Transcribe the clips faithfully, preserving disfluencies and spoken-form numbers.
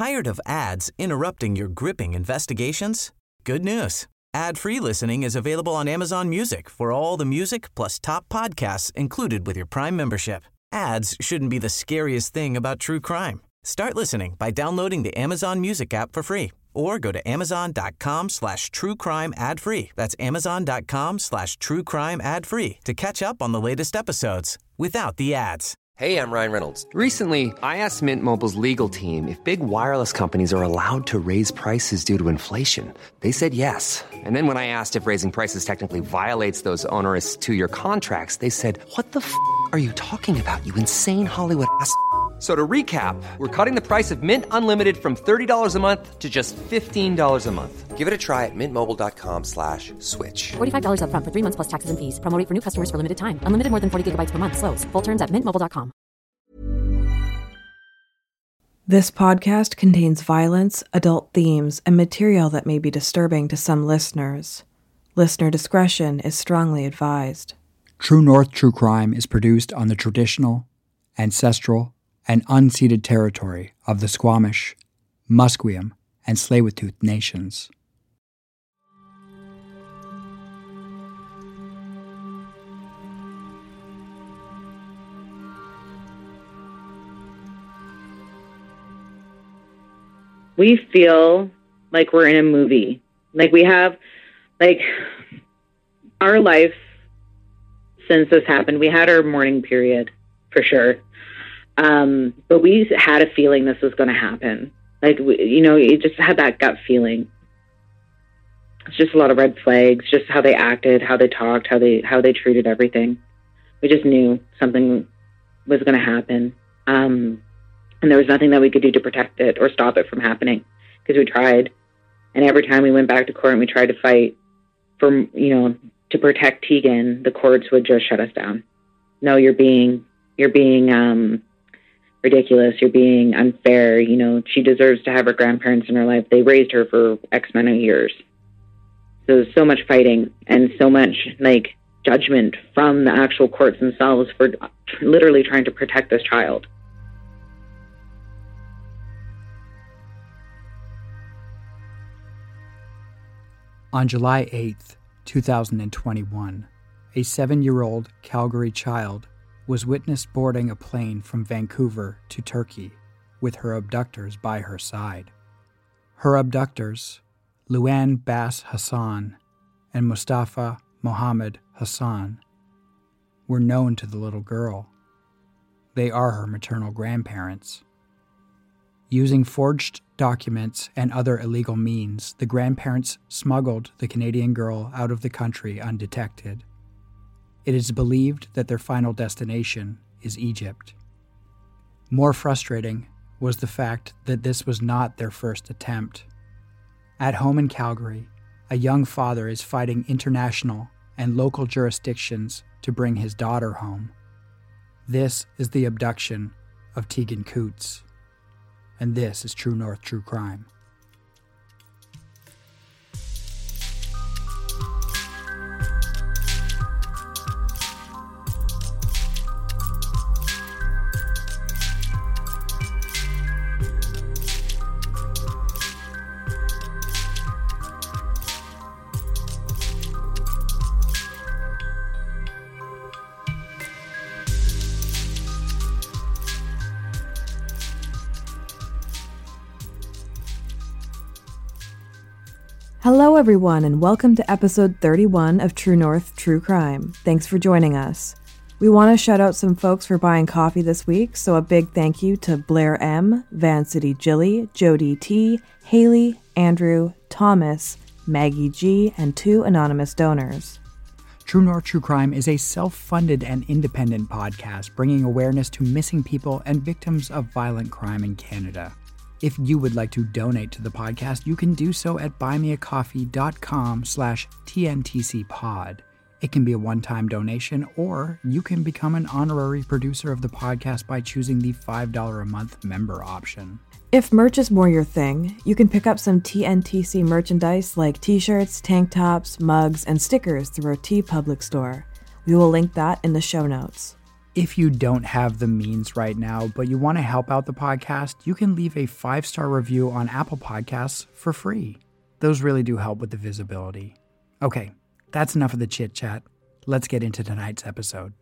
Tired of ads interrupting your gripping investigations? Good news. Ad-free listening is available on Amazon Music for all the music plus top podcasts included with your Prime membership. Ads shouldn't be the scariest thing about true crime. Start listening by downloading the Amazon Music app for free or go to amazon.com slash true crime ad free. That's amazon.com slash true crime ad free to catch up on the latest episodes without the ads. Hey, I'm Ryan Reynolds. Recently, I asked Mint Mobile's legal team if big wireless companies are allowed to raise prices due to inflation. They said yes. And then when I asked if raising prices technically violates those onerous two-year contracts, they said, what the f*** are you talking about, you insane Hollywood ass f- So to recap, we're cutting the price of Mint Unlimited from thirty dollars a month to just fifteen dollars a month. Give it a try at mintmobile.com slash switch. forty-five dollars up front for three months plus taxes and fees. Promo rate for new customers for limited time. Unlimited more than forty gigabytes per month. Slows full terms at mint mobile dot com. This podcast contains violence, adult themes, and material that may be disturbing to some listeners. Listener discretion is strongly advised. True North True Crime is produced on the traditional, ancestral, and unceded territory of the Squamish, Musqueam, and Tsleil-Waututh nations. We feel like we're in a movie. Like we have, like, our life since this happened, we had our mourning period, for sure. Um, but we had a feeling this was going to happen. Like, we, you know, you just had that gut feeling. It's just a lot of red flags, just how they acted, how they talked, how they how they treated everything. We just knew something was going to happen. Um, and there was nothing that we could do to protect it or stop it from happening because we tried. And every time we went back to court and we tried to fight for, you know, to protect Tegan, the courts would just shut us down. No, you're being, you're being, um, ridiculous. You're being unfair. You know, she deserves to have her grandparents in her life. They raised her for X amount of years. So there's so much fighting and so much like judgment from the actual courts themselves for literally trying to protect this child. On July eighth, two thousand twenty-one, a seven-year-old Calgary child was witnessed boarding a plane from Vancouver to Turkey with her abductors by her side. Her abductors, Luann Bass Hassan and Mustafa Mohammed Hassan, were known to the little girl. They are her maternal grandparents. Using forged documents and other illegal means, the grandparents smuggled the Canadian girl out of the country undetected. It is believed that their final destination is Egypt. More frustrating was the fact that this was not their first attempt. At home in Calgary, a young father is fighting international and local jurisdictions to bring his daughter home. This is the abduction of Tegan Coots. And this is True North True Crime. Hello everyone and welcome to episode thirty-one of True North True Crime. Thanks for joining us. We want to shout out some folks for buying coffee this week, so a big thank you to Blair M., Van City Jilly, Jody T., Haley, Andrew, Thomas, Maggie G., and two anonymous donors. True North True Crime is a self-funded and independent podcast bringing awareness to missing people and victims of violent crime in Canada. If you would like to donate to the podcast, you can do so at buymeacoffee.com slash TNTCpod. It can be a one-time donation, or you can become an honorary producer of the podcast by choosing the five dollars a month member option. If merch is more your thing, you can pick up some T N T C merchandise like t-shirts, tank tops, mugs, and stickers through our TeePublic store. We will link that in the show notes. If you don't have the means right now, but you want to help out the podcast, you can leave a five-star review on Apple Podcasts for free. Those really do help with the visibility. Okay, that's enough of the chit-chat. Let's get into tonight's episode.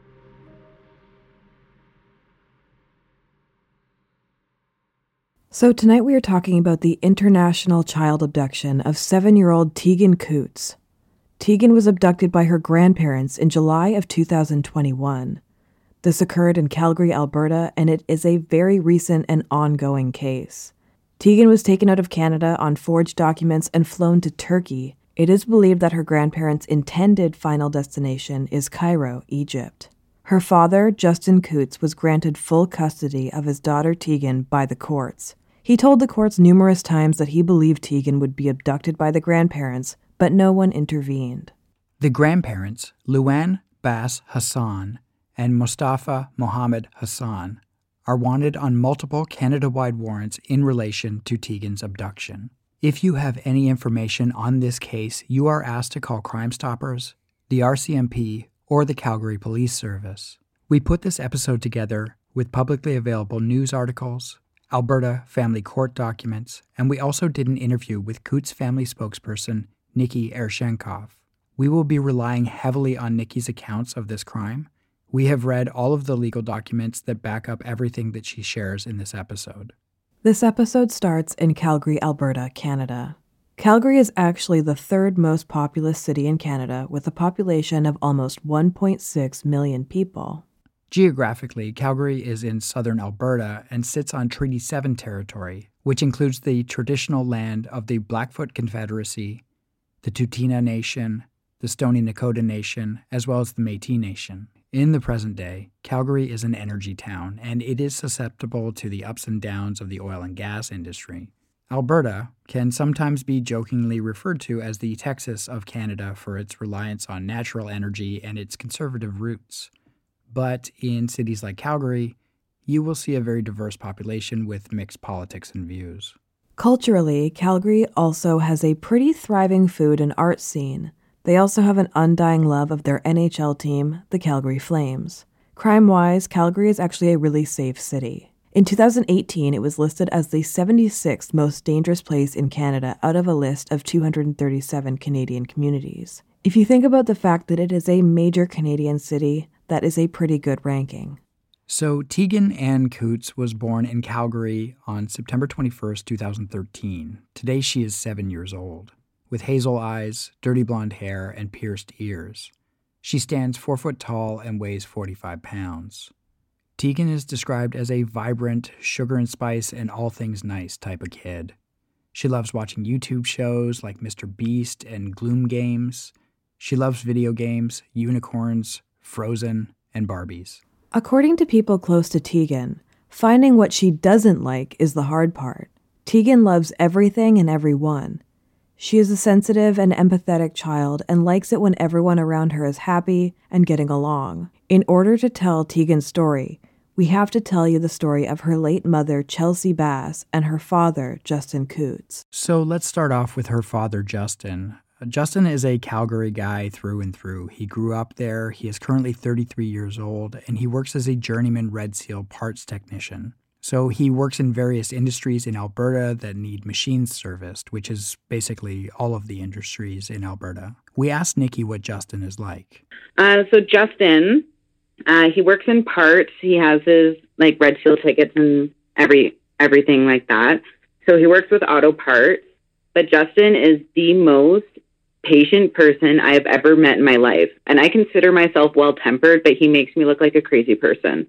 So tonight we are talking about the international child abduction of seven-year-old Tegan Coots. Tegan was abducted by her grandparents in July of two thousand twenty-one. This occurred in Calgary, Alberta, and it is a very recent and ongoing case. Tegan was taken out of Canada on forged documents and flown to Turkey. It is believed that her grandparents' intended final destination is Cairo, Egypt. Her father, Justin Coots, was granted full custody of his daughter Tegan by the courts. He told the courts numerous times that he believed Tegan would be abducted by the grandparents, but no one intervened. The grandparents, Luan Bas Hassan and Mustafa Mohammed Hassan, are wanted on multiple Canada-wide warrants in relation to Tegan's abduction. If you have any information on this case, you are asked to call Crime Stoppers, the R C M P, or the Calgary Police Service. We put this episode together with publicly available news articles, Alberta family court documents, and we also did an interview with Coots family spokesperson Nikki Ershenkov. We will be relying heavily on Nikki's accounts of this crime. We have read all of the legal documents that back up everything that she shares in this episode. This episode starts in Calgary, Alberta, Canada. Calgary is actually the third most populous city in Canada with a population of almost one point six million people. Geographically, Calgary is in southern Alberta and sits on Treaty seven territory, which includes the traditional land of the Blackfoot Confederacy, the Tsuut'ina Nation, the Stoney Nakoda Nation, as well as the Métis Nation. In the present day, Calgary is an energy town, and it is susceptible to the ups and downs of the oil and gas industry. Alberta can sometimes be jokingly referred to as the Texas of Canada for its reliance on natural energy and its conservative roots. But in cities like Calgary, you will see a very diverse population with mixed politics and views. Culturally, Calgary also has a pretty thriving food and art scene. They also have an undying love of their N H L team, the Calgary Flames. Crime-wise, Calgary is actually a really safe city. In two thousand eighteen, it was listed as the seventy-sixth most dangerous place in Canada out of a list of two hundred thirty-seven Canadian communities. If you think about the fact that it is a major Canadian city, that is a pretty good ranking. So Tegan Ann Coots was born in Calgary on September twenty-first, two thousand thirteen. Today she is seven years old. With hazel eyes, dirty blonde hair, and pierced ears. She stands four foot tall and weighs forty-five pounds. Tegan is described as a vibrant, sugar and spice and all things nice type of kid. She loves watching YouTube shows like Mister Beast and Gloom Games. She loves video games, unicorns, Frozen, and Barbies. According to people close to Tegan, finding what she doesn't like is the hard part. Tegan loves everything and everyone. She is a sensitive and empathetic child and likes it when everyone around her is happy and getting along. In order to tell Tegan's story, we have to tell you the story of her late mother, Chelsea Bass, and her father, Justin Coots. So let's start off with her father, Justin. Justin is a Calgary guy through and through. He grew up there, he is currently thirty-three years old, and he works as a journeyman Red Seal parts technician. So he works in various industries in Alberta that need machines serviced, which is basically all of the industries in Alberta. We asked Nikki what Justin is like. Uh, so Justin, uh, he works in parts. He has his like Red Seal tickets and every everything like that. So he works with auto parts. But Justin is the most patient person I have ever met in my life. And I consider myself well-tempered, but he makes me look like a crazy person.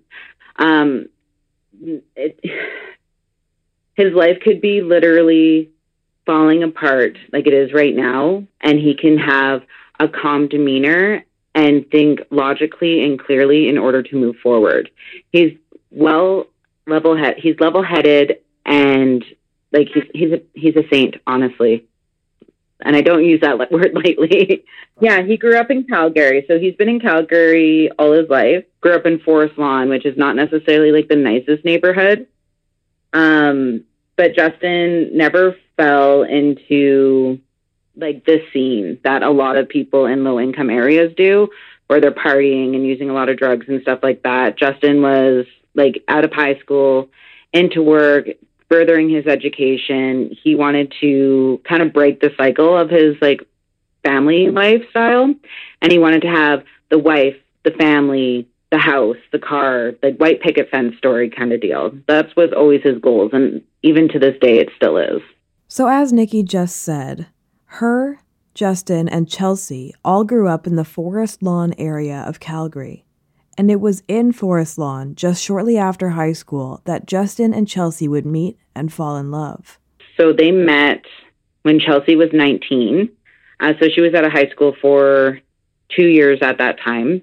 Um, it, his life could be literally falling apart like it is right now, and he can have a calm demeanor and think logically and clearly in order to move forward. He's well level head. He's level headed, and like he's he's a he's a saint, honestly. And I don't use that word lightly. Yeah, he grew up in Calgary. So he's been in Calgary all his life. Grew up in Forest Lawn, which is not necessarily like the nicest neighborhood. Um, but Justin never fell into like this scene that a lot of people in low income areas do. or they're partying and using a lot of drugs and stuff like that. Justin was like out of high school, into work, furthering his education. He wanted to kind of break the cycle of his like family lifestyle. And he wanted to have the wife, the family, the house, the car, the white picket fence story kind of deal. That's was always his goals. And even to this day, it still is. So as Nikki just said, her, Justin, and Chelsea all grew up in the Forest Lawn area of Calgary. And it was in Forest Lawn, just shortly after high school, that Justin and Chelsea would meet and fall in love. So they met when Chelsea was nineteen. Uh, so she was out of high school for two years at that time.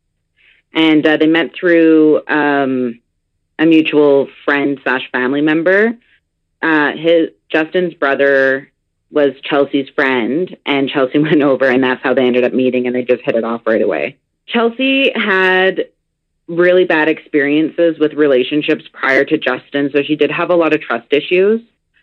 And uh, they met through um, a mutual friend slash family member. Uh, his Justin's brother was Chelsea's friend, and Chelsea went over, and that's how they ended up meeting, and they just hit it off right away. Chelsea had really bad experiences with relationships prior to Justin, so she did have a lot of trust issues.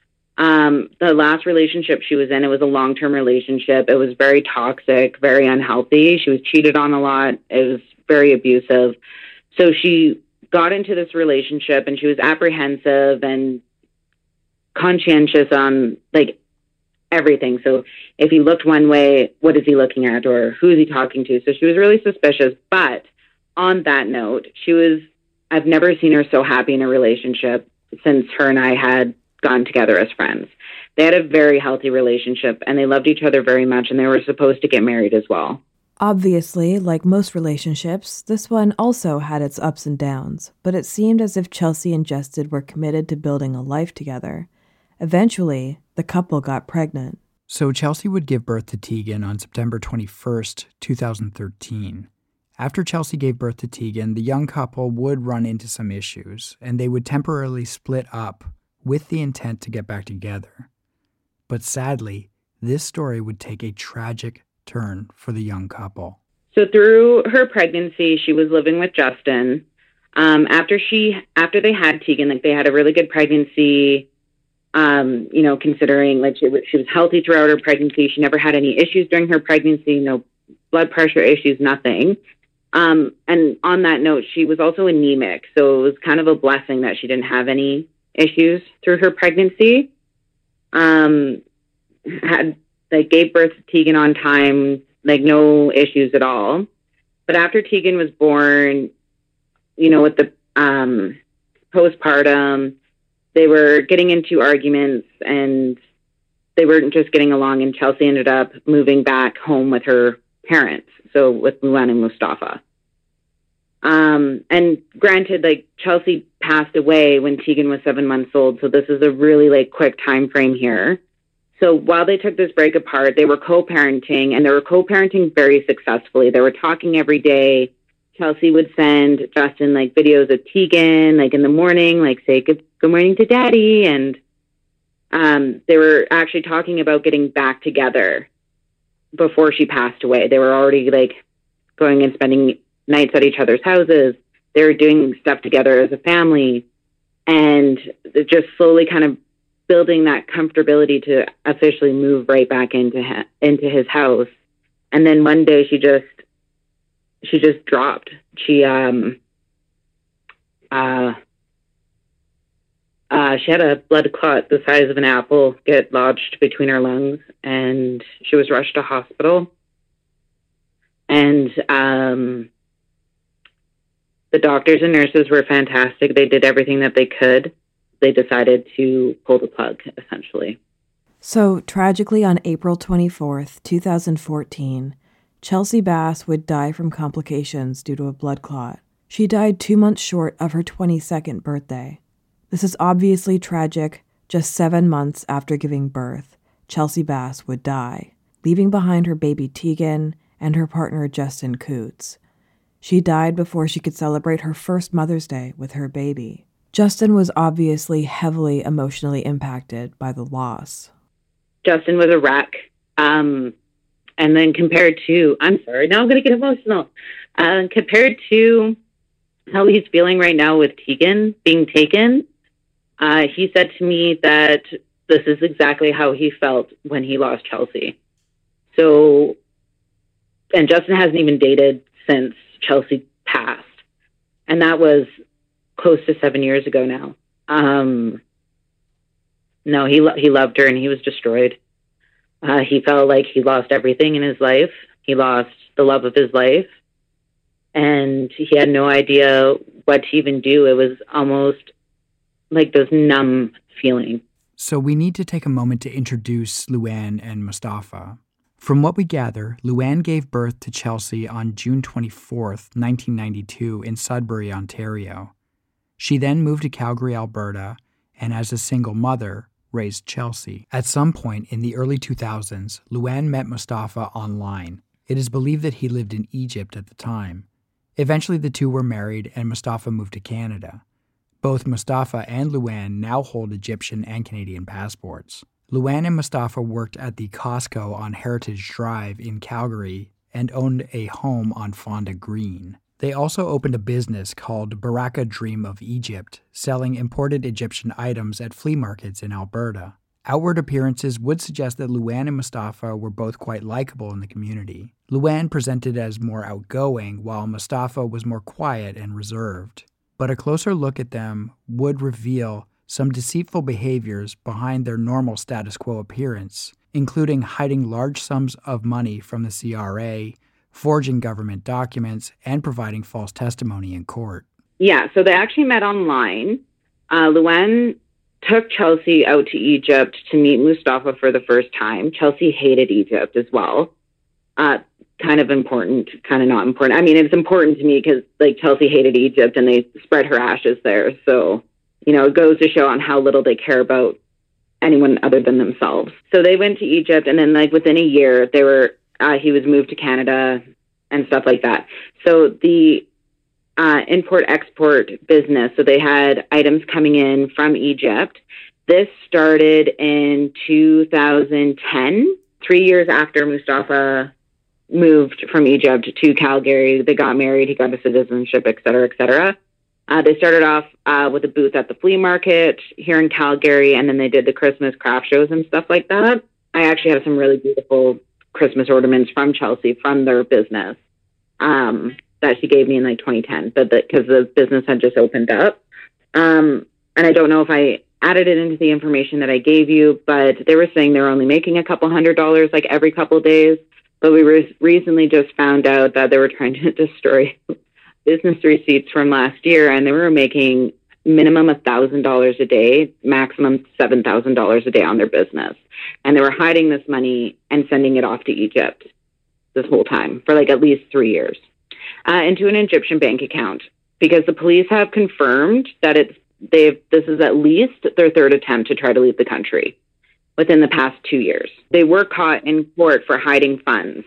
Um, the last relationship she was in, it was a long-term relationship. It was very toxic, very unhealthy. She was cheated on a lot. It was very abusive. So she got into this relationship, and she was apprehensive and conscientious on like everything. So if he looked one way, what is he looking at, or who is he talking to? So she was really suspicious. But on that note, she was, I've never seen her so happy in a relationship since her and I had gone together as friends. They had a very healthy relationship, and they loved each other very much, and they were supposed to get married as well. Obviously, like most relationships, this one also had its ups and downs, but it seemed as if Chelsea and Justin were committed to building a life together. Eventually, the couple got pregnant. So Chelsea would give birth to Tegan on September twenty-first, two thousand thirteen. After Chelsea gave birth to Tegan, the young couple would run into some issues, and they would temporarily split up with the intent to get back together. But sadly, this story would take a tragic turn for the young couple. So through her pregnancy, she was living with Justin. Um, after she, after they had Tegan, like they had a really good pregnancy. Um, you know, considering like she was, she was healthy throughout her pregnancy. She never had any issues during her pregnancy. No blood pressure issues, nothing. Um, and on that note, she was also anemic, so it was kind of a blessing that she didn't have any issues through her pregnancy. Um, had like gave birth to Tegan on time, like no issues at all. But after Tegan was born, you know, with the um, postpartum, they were getting into arguments, and they weren't just getting along. And Chelsea ended up moving back home with her parents, so with Luan and Mustafa. Um, and granted, like Chelsea passed away when Tegan was seven months old, so this is a really like quick time frame here. So while they took this break apart, they were co-parenting, and they were co-parenting very successfully. They were talking every day. Chelsea would send Justin like videos of Tegan, like in the morning, like say good good morning to Daddy, and um, they were actually talking about getting back together before she passed away. They were already like going and spending nights at each other's houses. They were doing stuff together as a family, and just slowly kind of building that comfortability to officially move right back into ha- into his house. And then one day she just she just dropped. She um uh uh she had a blood clot the size of an apple get lodged between her lungs, and she was rushed to hospital. And um the doctors and nurses were fantastic. They did everything that they could. They decided to pull the plug, essentially. So, tragically, on April twenty-fourth, twenty fourteen, Chelsea Bass would die from complications due to a blood clot. She died two months short of her twenty-second birthday. This is obviously tragic. Just seven months after giving birth, Chelsea Bass would die, leaving behind her baby Tegan and her partner Justin Coots. She died before she could celebrate her first Mother's Day with her baby. Justin was obviously heavily emotionally impacted by the loss. Justin was a wreck. Um, and then compared to, I'm sorry, now I'm going to get emotional. Uh, compared to how he's feeling right now with Tegan being taken, uh, he said to me that this is exactly how he felt when he lost Chelsea. So, and Justin hasn't even dated since Chelsea passed. And that was close to seven years ago now. Um, no, he, lo- he loved her and he was destroyed. Uh, he felt like he lost everything in his life. He lost the love of his life. And he had no idea what to even do. It was almost like this numb feeling. So we need to take a moment to introduce Luann and Mustafa. From what we gather, Luann gave birth to Chelsea on June twenty-fourth, nineteen ninety-two in Sudbury, Ontario. She then moved to Calgary, Alberta, and as a single mother, raised Chelsea. At some point in the early two thousands, Luann met Mustafa online. It is believed that he lived in Egypt at the time. Eventually, the two were married and Mustafa moved to Canada. Both Mustafa and Luann now hold Egyptian and Canadian passports. Luann and Mustafa worked at the Costco on Heritage Drive in Calgary and owned a home on Fonda Green. They also opened a business called Baraka Dream of Egypt, selling imported Egyptian items at flea markets in Alberta. Outward appearances would suggest that Luann and Mustafa were both quite likable in the community. Luann presented as more outgoing, while Mustafa was more quiet and reserved. But a closer look at them would reveal some deceitful behaviors behind their normal status quo appearance, including hiding large sums of money from the C R A, forging government documents, and providing false testimony in court. Yeah, so they actually met online. Uh, Luann took Chelsea out to Egypt to meet Mustafa for the first time. Chelsea hated Egypt as well. Uh, kind of important, kind of not important. I mean, it's important to me because, like, Chelsea hated Egypt and they spread her ashes there. So, you know, it goes to show on how little they care about anyone other than themselves. So they went to Egypt, and then, like, within a year, they were uh, he was moved to Canada and stuff like that. So the uh, import-export business, so they had items coming in from Egypt. This started in two thousand ten, three years after Mustafa moved from Egypt to Calgary. They got married, he got a citizenship, et cetera, et cetera. Uh, they started off uh, with a booth at the flea market here in Calgary, and then they did the Christmas craft shows and stuff like that. I actually have some really beautiful Christmas ornaments from Chelsea from their business um, that she gave me in like twenty ten, but because the, the business had just opened up. Um, and I don't know if I added it into the information that I gave you, but they were saying they're only making a couple hundred dollars like every couple of days. But we re- recently just found out that they were trying to destroy business receipts from last year, and they were making minimum one thousand dollars a day, maximum seven thousand dollars a day on their business. And they were hiding this money and sending it off to Egypt this whole time for like at least three years uh, into an Egyptian bank account, because the police have confirmed that it's they've this is at least their third attempt to try to leave the country within the past two years. They were caught in court for hiding funds.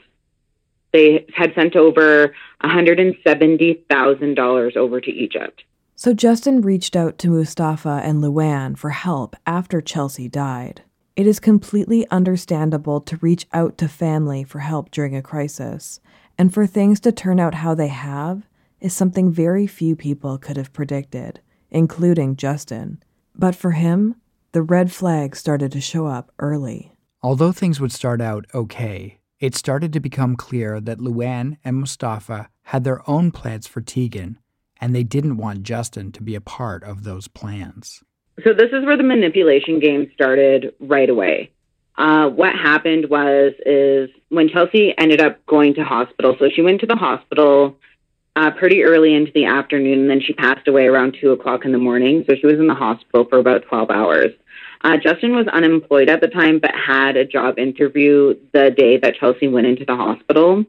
They had sent over one hundred seventy thousand dollars over to Egypt. So Justin reached out to Mustafa and Luann for help after Chelsea died. It is completely understandable to reach out to family for help during a crisis, and for things to turn out how they have is something very few people could have predicted, including Justin. But for him, the red flags started to show up early. Although things would start out okay, it started to become clear that Luann and Mustafa had their own plans for Tegan, and they didn't want Justin to be a part of those plans. So this is where the manipulation game started right away. Uh, what happened was, is when Chelsea ended up going to hospital, so she went to the hospital uh, pretty early into the afternoon, and then she passed away around two o'clock in the morning. So she was in the hospital for about twelve hours. Uh, Justin was unemployed at the time, but had a job interview the day that Chelsea went into the hospital.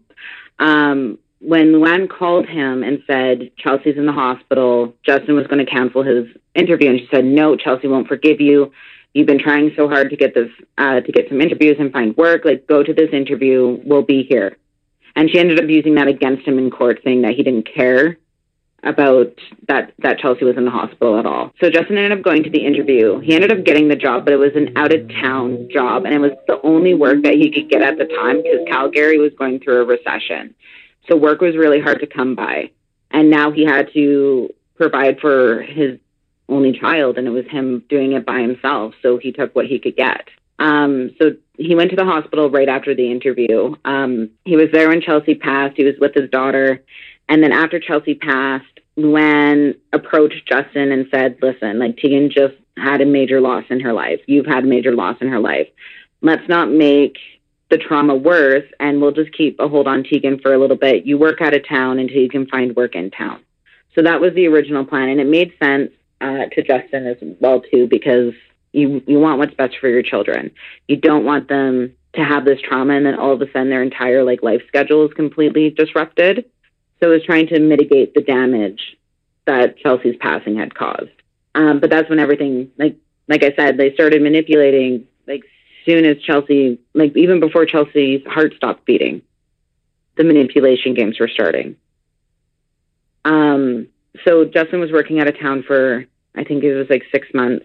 Um, when Luann called him and said, Chelsea's in the hospital, Justin was going to cancel his interview. And she said, no, Chelsea won't forgive you. You've been trying so hard to get this, uh, to get some interviews and find work. Like, go to this interview. We'll be here. And she ended up using that against him in court, saying that he didn't care about that, that Chelsea was in the hospital at all. So Justin ended up going to the interview. He ended up getting the job, but it was an out-of-town job, and it was the only work that he could get at the time because Calgary was going through a recession. So work was really hard to come by. And now he had to provide for his only child, and it was him doing it by himself. So he took what he could get. Um, so he went to the hospital right after the interview. Um, he was there when Chelsea passed. He was with his daughter. And then after Chelsea passed, Luann approached Justin and said, listen, like Tegan just had a major loss in her life. You've had a major loss in her life. Let's not make the trauma worse, and we'll just keep a hold on Tegan for a little bit. You work out of town until you can find work in town. So that was the original plan, and it made sense uh, to Justin as well, too, because you you want what's best for your children. You don't want them to have this trauma and then all of a sudden their entire like life schedule is completely disrupted. So it was trying to mitigate the damage that Chelsea's passing had caused. Um, but that's when everything, like like I said, they started manipulating, like soon as Chelsea, like even before Chelsea's heart stopped beating, the manipulation games were starting. Um, so Justin was working out of town for, I think it was like six months.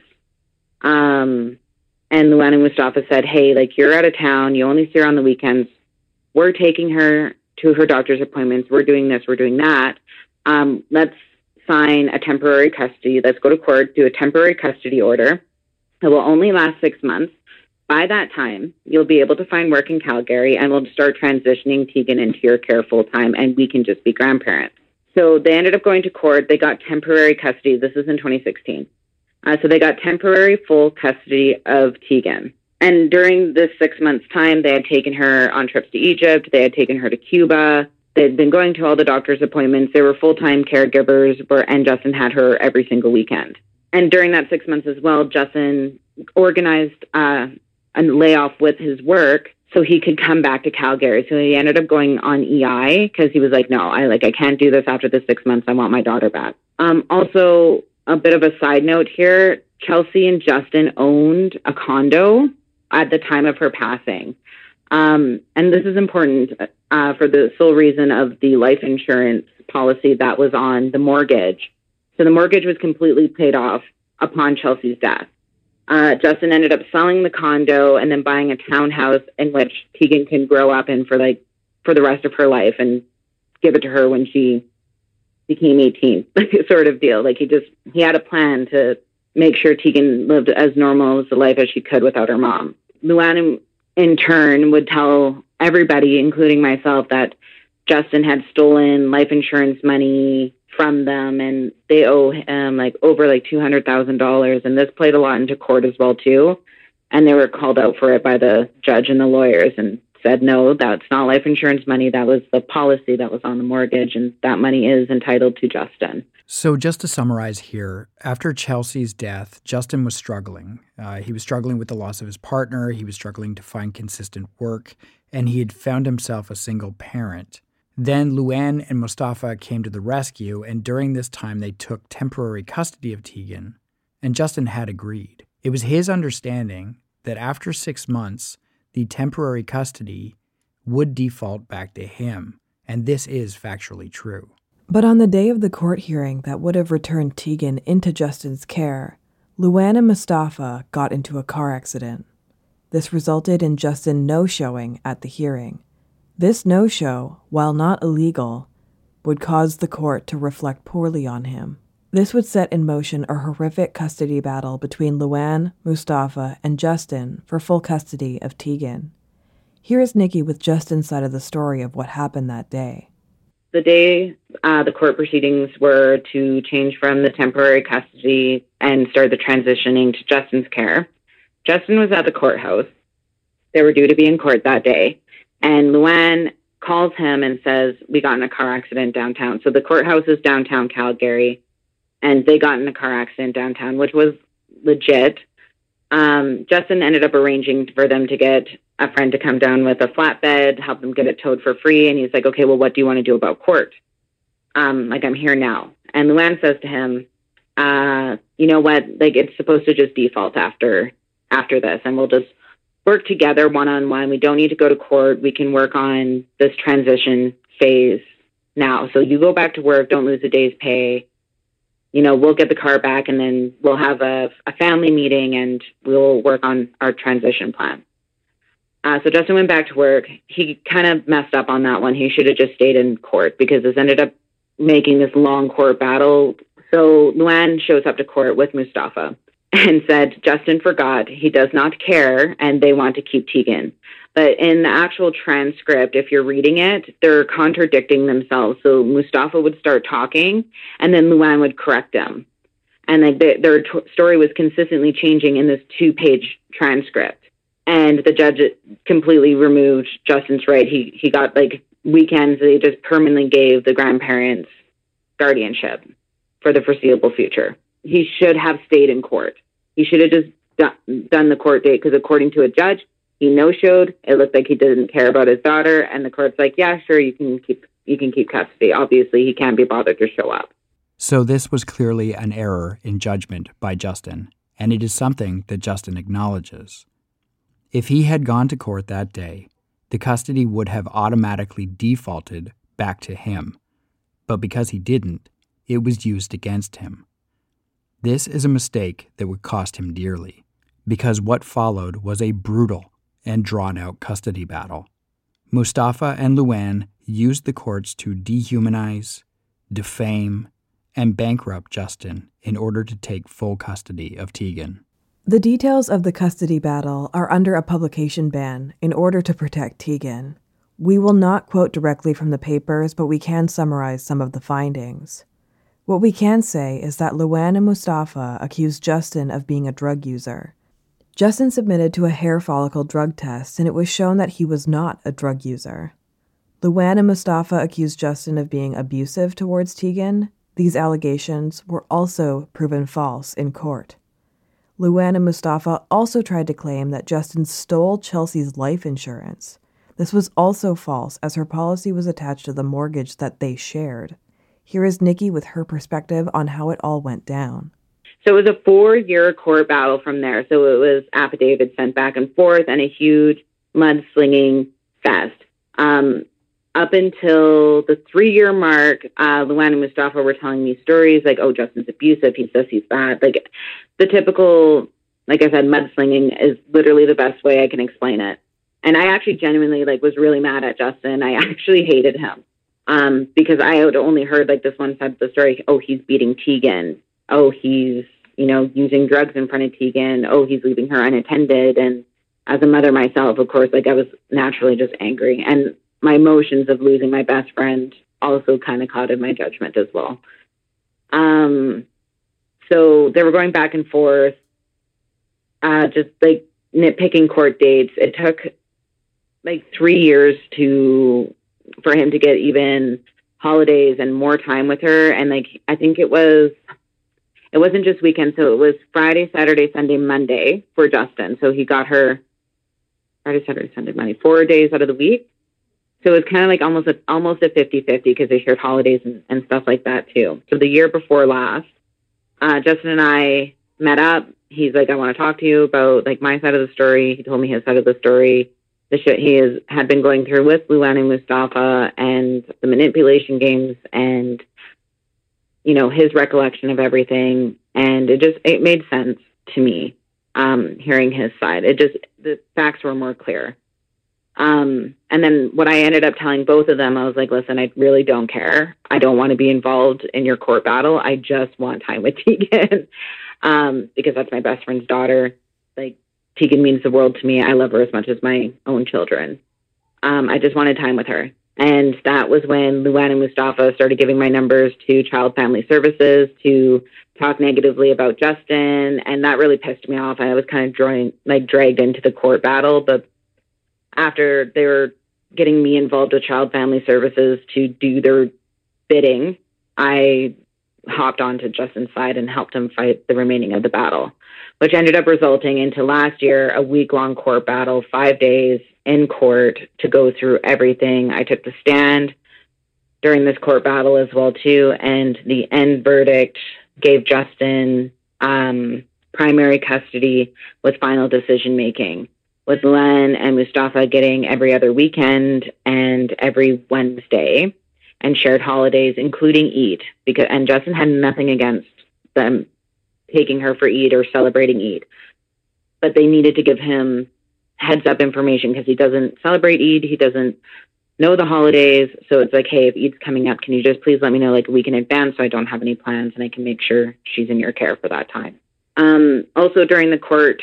Um, and Luann and Mustafa said, hey, like you're out of town. You only see her on the weekends. We're taking her to her doctor's appointments. We're doing this. We're doing that. Um, let's sign a temporary custody. Let's go to court, do a temporary custody order. It will only last six months. By that time, you'll be able to find work in Calgary and we'll start transitioning Tegan into your care full time and we can just be grandparents. So they ended up going to court. They got temporary custody. This is in twenty sixteen. Uh, so they got temporary full custody of Tegan. And during this six months time, they had taken her on trips to Egypt. They had taken her to Cuba. They'd been going to all the doctor's appointments. They were full-time caregivers, were, and Justin had her every single weekend. And during that six months as well, Justin organized uh, a layoff with his work so he could come back to Calgary. So he ended up going on E I because he was like, no, I like I can't do this after the six months. I want my daughter back. Um, also, a bit of a side note here, Chelsea and Justin owned a condo at the time of her passing. Um, and this is important uh, for the sole reason of the life insurance policy that was on the mortgage. So the mortgage was completely paid off upon Chelsea's death. Uh, Justin ended up selling the condo and then buying a townhouse in which Tegan can grow up in for like for the rest of her life and give it to her when she became eighteen, sort of deal. Like he just, he had a plan to make sure Tegan lived as normal as a life as she could without her mom. Luann, in turn, would tell everybody, including myself, that Justin had stolen life insurance money from them and they owe him like over like two hundred thousand dollars. And this played a lot into court as well, too. And they were called out for it by the judge and the lawyers and said, no, that's not life insurance money. That was the policy that was on the mortgage, and that money is entitled to Justin. So just to summarize here, after Chelsea's death, Justin was struggling. Uh, he was struggling with the loss of his partner. He was struggling to find consistent work, and he had found himself a single parent. Then Luann and Mustafa came to the rescue, and during this time they took temporary custody of Tegan, and Justin had agreed. It was his understanding that after six months, the temporary custody would default back to him, and this is factually true. But on the day of the court hearing that would have returned Tegan into Justin's care, Luann and Mustafa got into a car accident. This resulted in Justin no-showing at the hearing. This no-show, while not illegal, would cause the court to reflect poorly on him. This would set in motion a horrific custody battle between Luann, Mustafa, and Justin for full custody of Tegan. Here is Nikki with Justin's side of the story of what happened that day. The day uh, the court proceedings were to change from the temporary custody and start the transitioning to Justin's care, Justin was at the courthouse. They were due to be in court that day. And Luann calls him and says, we got in a car accident downtown. So the courthouse is downtown Calgary. And they got in a car accident downtown, which was legit. Um, Justin ended up arranging for them to get a friend to come down with a flatbed, help them get it towed for free. And he's like, okay, well, what do you want to do about court? Um, like, I'm here now. And Luann says to him, uh, you know what? Like, it's supposed to just default after after this. And we'll just work together one-on-one. We don't need to go to court. We can work on this transition phase now. So you go back to work. Don't lose a day's pay. You know, we'll get the car back and then we'll have a, a family meeting and we'll work on our transition plan. Uh, so Justin went back to work. He kind of messed up on that one. He should have just stayed in court because this ended up making this long court battle. So Luann shows up to court with Mustafa and said, Justin forgot, he does not care, and they want to keep Tegan. But in the actual transcript, if you're reading it, they're contradicting themselves. So Mustafa would start talking, and then Luann would correct him. And like they, their t- story was consistently changing in this two-page transcript. And the judge completely removed Justin's right. He he got like weekends. They just permanently gave the grandparents guardianship for the foreseeable future. He should have stayed in court. He should have just done, done the court date, because according to a judge, he no-showed. It looked like he didn't care about his daughter, and the court's like, yeah, sure, you can keep you can keep custody. Obviously, he can't be bothered to show up. So this was clearly an error in judgment by Justin, and it is something that Justin acknowledges. If he had gone to court that day, the custody would have automatically defaulted back to him. But because he didn't, it was used against him. This is a mistake that would cost him dearly, because what followed was a brutal and drawn-out custody battle. Mustafa and Luann used the courts to dehumanize, defame, and bankrupt Justin in order to take full custody of Tegan. The details of the custody battle are under a publication ban in order to protect Tegan. We will not quote directly from the papers, but we can summarize some of the findings. What we can say is that Luann and Mustafa accused Justin of being a drug user. Justin submitted to a hair follicle drug test, and it was shown that he was not a drug user. Luann and Mustafa accused Justin of being abusive towards Tegan. These allegations were also proven false in court. Luann and Mustafa also tried to claim that Justin stole Chelsea's life insurance. This was also false, as her policy was attached to the mortgage that they shared. Here is Nikki with her perspective on how it all went down. So it was a four-year court battle from there. So it was affidavits sent back and forth and a huge mudslinging fest. Um, up until the three-year mark, uh, Luann and Mustafa were telling me stories like, oh, Justin's abusive, he's this, he's that. Like the typical, like I said, mudslinging is literally the best way I can explain it. And I actually genuinely like was really mad at Justin. I actually hated him um, because I had only heard like this one side of the story. Oh, he's beating Tegan. Oh, he's, you know, using drugs in front of Tegan. Oh, he's leaving her unattended. And as a mother myself, of course, like I was naturally just angry. And my emotions of losing my best friend also kind of clouded my judgment as well. Um, so they were going back and forth, uh, just like nitpicking court dates. It took like three years to for him to get even holidays and more time with her. And like I think it was it wasn't just weekends, so it was Friday, Saturday, Sunday, Monday for Justin. So he got her Friday, Saturday, Sunday, Monday, four days out of the week. So it was kind of like almost a, almost a fifty-fifty because they shared holidays and, and stuff like that too. So the year before last, uh, Justin and I met up. He's like, I want to talk to you about like my side of the story. He told me his side of the story, the shit he is, had been going through with Luann and Mustafa and the manipulation games and, you know, his recollection of everything. And it just, it made sense to me, um, hearing his side. It just, the facts were more clear. Um, and then what I ended up telling both of them, I was like, listen, I really don't care. I don't want to be involved in your court battle. I just want time with Tegan, um, because that's my best friend's daughter. Like, Tegan means the world to me. I love her as much as my own children. Um, I just wanted time with her. And that was when Luann and Mustafa started giving my numbers to Child Family Services to talk negatively about Justin. And that really pissed me off. I was kind of drawing, like dragged into the court battle, but after they were getting me involved with Child Family Services to do their bidding, I hopped onto Justin's side and helped him fight the remaining of the battle, which ended up resulting into last year, a week-long court battle, five days in court to go through everything. I took the stand during this court battle as well, too, and the end verdict gave Justin um, primary custody with final decision-making, with Len and Mustafa getting every other weekend and every Wednesday and shared holidays, including Eid. Because, and Justin had nothing against them taking her for Eid or celebrating Eid. But they needed to give him heads up information because he doesn't celebrate Eid. He doesn't know the holidays. So it's like, hey, if Eid's coming up, can you just please let me know like a week in advance so I don't have any plans and I can make sure she's in your care for that time. Um, also, during the court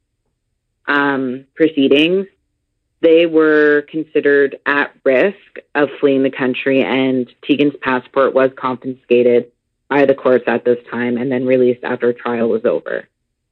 um, proceedings, they were considered at risk of fleeing the country, and Tegan's passport was confiscated by the courts at this time and then released after trial was over.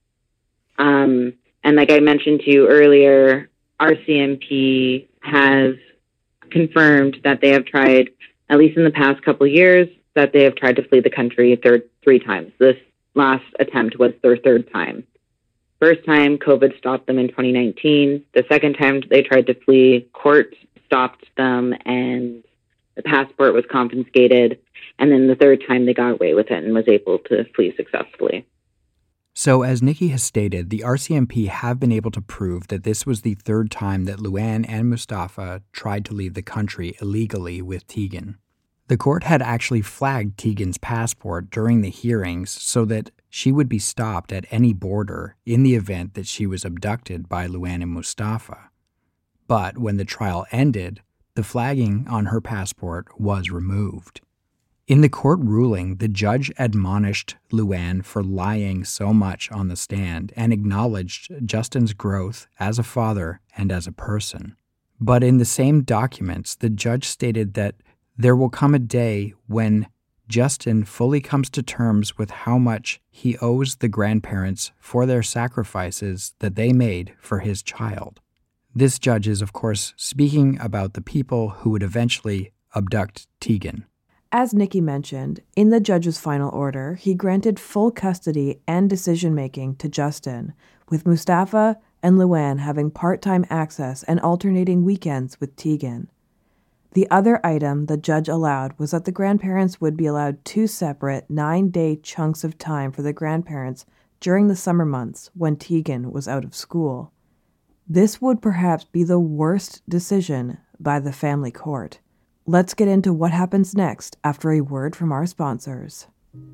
Um, and like I mentioned to you earlier, R C M P has confirmed that they have tried, at least in the past couple of years, that they have tried to flee the country third, three times. This last attempt was their third time. First time, COVID stopped them in twenty nineteen. The second time they tried to flee, court stopped them and the passport was confiscated. And then the third time they got away with it and was able to flee successfully. So as Nikki has stated, the R C M P have been able to prove that this was the third time that Luann and Mustafa tried to leave the country illegally with Tegan. The court had actually flagged Tegan's passport during the hearings so that she would be stopped at any border in the event that she was abducted by Luann and Mustafa. But when the trial ended, the flagging on her passport was removed. In the court ruling, the judge admonished Luann for lying so much on the stand and acknowledged Justin's growth as a father and as a person. But in the same documents, the judge stated that there will come a day when Justin fully comes to terms with how much he owes the grandparents for their sacrifices that they made for his child. This judge is, of course, speaking about the people who would eventually abduct Tegan. As Nikki mentioned, in the judge's final order, he granted full custody and decision-making to Justin, with Mustafa and Luann having part-time access and alternating weekends with Tegan. The other item the judge allowed was that the grandparents would be allowed two separate nine-day chunks of time for the grandparents during the summer months when Tegan was out of school. This would perhaps be the worst decision by the family court. Let's get into what happens next after a word from our sponsors.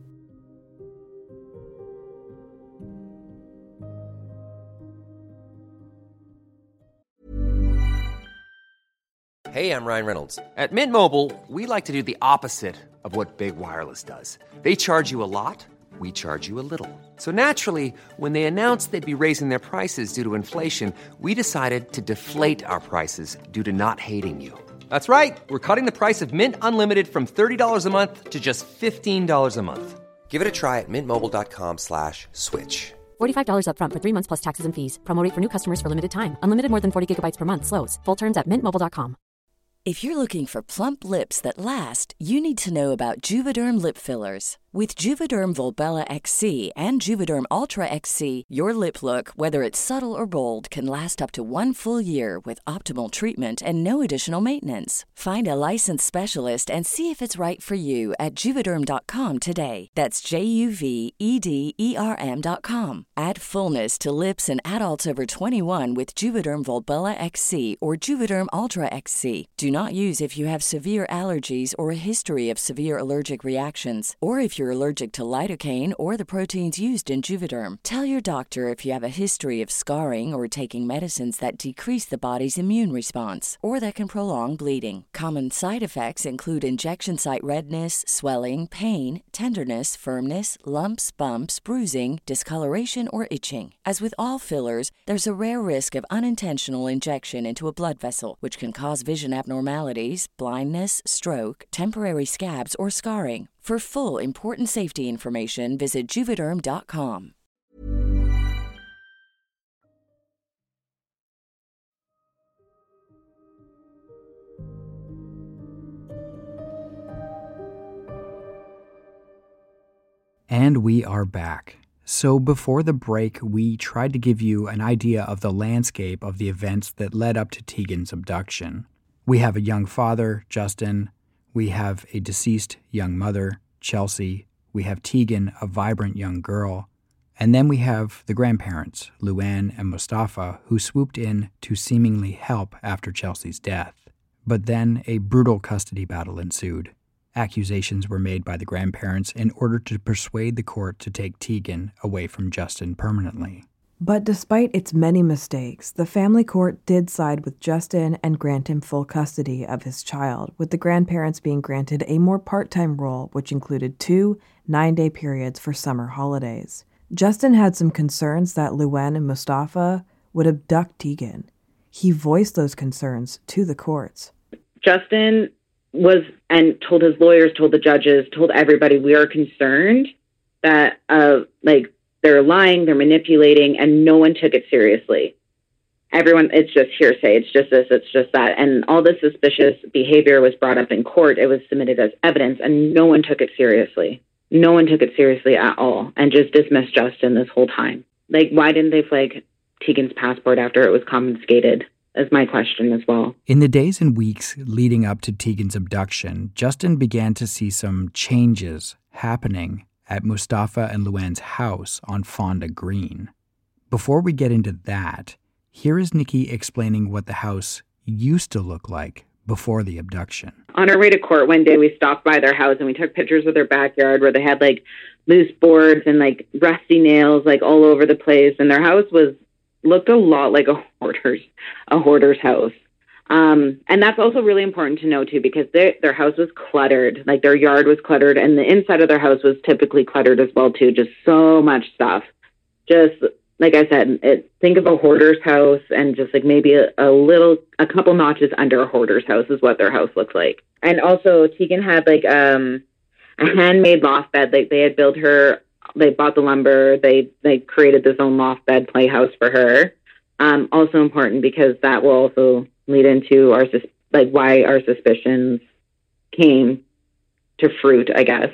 Hey, I'm Ryan Reynolds. At Mint Mobile, we like to do the opposite of what Big Wireless does. They charge you a lot, we charge you a little. So naturally, when they announced they'd be raising their prices due to inflation, we decided to deflate our prices due to not hating you. That's right. We're cutting the price of Mint Unlimited from thirty dollars a month to just fifteen dollars a month. Give it a try at mintmobile.com slash switch. forty-five dollars up front for three months plus taxes and fees. Promo rate for new customers for limited time. Unlimited more than forty gigabytes per month slows. Full terms at mint mobile dot com. If you're looking for plump lips that last, you need to know about Juvederm lip fillers. With Juvederm Volbella X C and Juvederm Ultra X C, your lip look, whether it's subtle or bold, can last up to one full year with optimal treatment and no additional maintenance. Find a licensed specialist and see if it's right for you at Juvederm dot com today. That's J U V E D E R M dot com. Add fullness to lips in adults over twenty-one with Juvederm Volbella X C or Juvederm Ultra X C. Do not use if you have severe allergies or a history of severe allergic reactions, or if you're allergic to lidocaine or the proteins used in Juvederm. Tell your doctor if you have a history of scarring or taking medicines that decrease the body's immune response or that can prolong bleeding. Common side effects include injection site redness, swelling, pain, tenderness, firmness, lumps, bumps, bruising, discoloration, or itching. As with all fillers, there's a rare risk of unintentional injection into a blood vessel, which can cause vision abnormalities, blindness, stroke, temporary scabs, or scarring. For full, important safety information, visit Juvederm dot com. And we are back. So before the break, we tried to give you an idea of the landscape of the events that led up to Tegan's abduction. We have a young father, Justin. We have a deceased young mother, Chelsea. We have Tegan, a vibrant young girl. And then we have the grandparents, Luann and Mustafa, who swooped in to seemingly help after Chelsea's death. But then a brutal custody battle ensued. Accusations were made by the grandparents in order to persuade the court to take Tegan away from Justin permanently. But despite its many mistakes, the family court did side with Justin and grant him full custody of his child, with the grandparents being granted a more part-time role, which included two nine-day periods for summer holidays. Justin had some concerns that Luann and Mustafa would abduct Tegan. He voiced those concerns to the courts. Justin was, and told his lawyers, told the judges, told everybody, we are concerned that, uh, like, they're lying, they're manipulating, and no one took it seriously. Everyone, it's just hearsay, it's just this, it's just that. And all this suspicious behavior was brought up in court. It was submitted as evidence, and no one took it seriously. No one took it seriously at all, and just dismissed Justin this whole time. Like, why didn't they flag Tegan's passport after it was confiscated, is my question as well. In the days and weeks leading up to Tegan's abduction, Justin began to see some changes happening at Mustafa and Luann's house on Fonda Green. Before we get into that, here is Nikki explaining what the house used to look like before the abduction. On our way to court one day, we stopped by their house and we took pictures of their backyard where they had like loose boards and like rusty nails like all over the place. And their house was looked a lot like a hoarder's a hoarder's house. Um, and that's also really important to know too, because their their house was cluttered, like their yard was cluttered, and the inside of their house was typically cluttered as well too. Just so much stuff. Just like I said, it, think of a hoarder's house, and just like maybe a, a little, a couple notches under a hoarder's house is what their house looks like. And also, Tegan had like um, a handmade loft bed. Like they had built her, they bought the lumber, they they created this own loft bed playhouse for her. Um, also important because that will also lead into our sus- like why our suspicions came to fruit, I guess,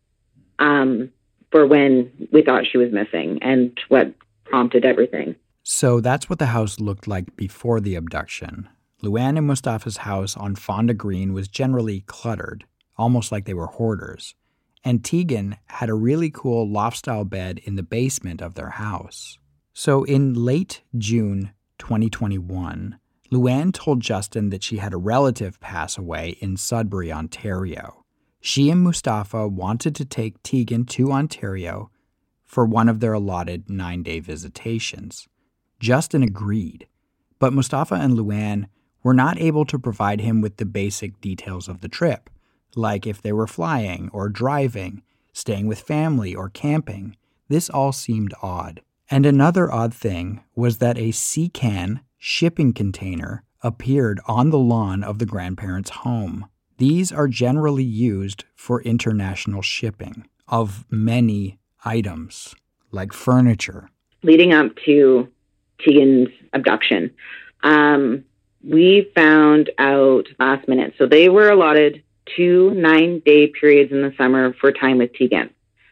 um, for when we thought she was missing and what prompted everything. So that's what the house looked like before the abduction. Luann and Mustafa's house on Fonda Green was generally cluttered, almost like they were hoarders. And Tegan had a really cool loft-style bed in the basement of their house. So in late June twenty twenty-one, Luann told Justin that she had a relative pass away in Sudbury, Ontario. She and Mustafa wanted to take Tegan to Ontario for one of their allotted nine-day visitations. Justin agreed, but Mustafa and Luann were not able to provide him with the basic details of the trip, like if they were flying or driving, staying with family or camping. This all seemed odd. And another odd thing was that a Seacan shipping container appeared on the lawn of the grandparents' home. These are generally used for international shipping of many items, like furniture. Leading up to Tegan's abduction, um, we found out last minute. So they were allotted two nine-day periods in the summer for time with Tegan.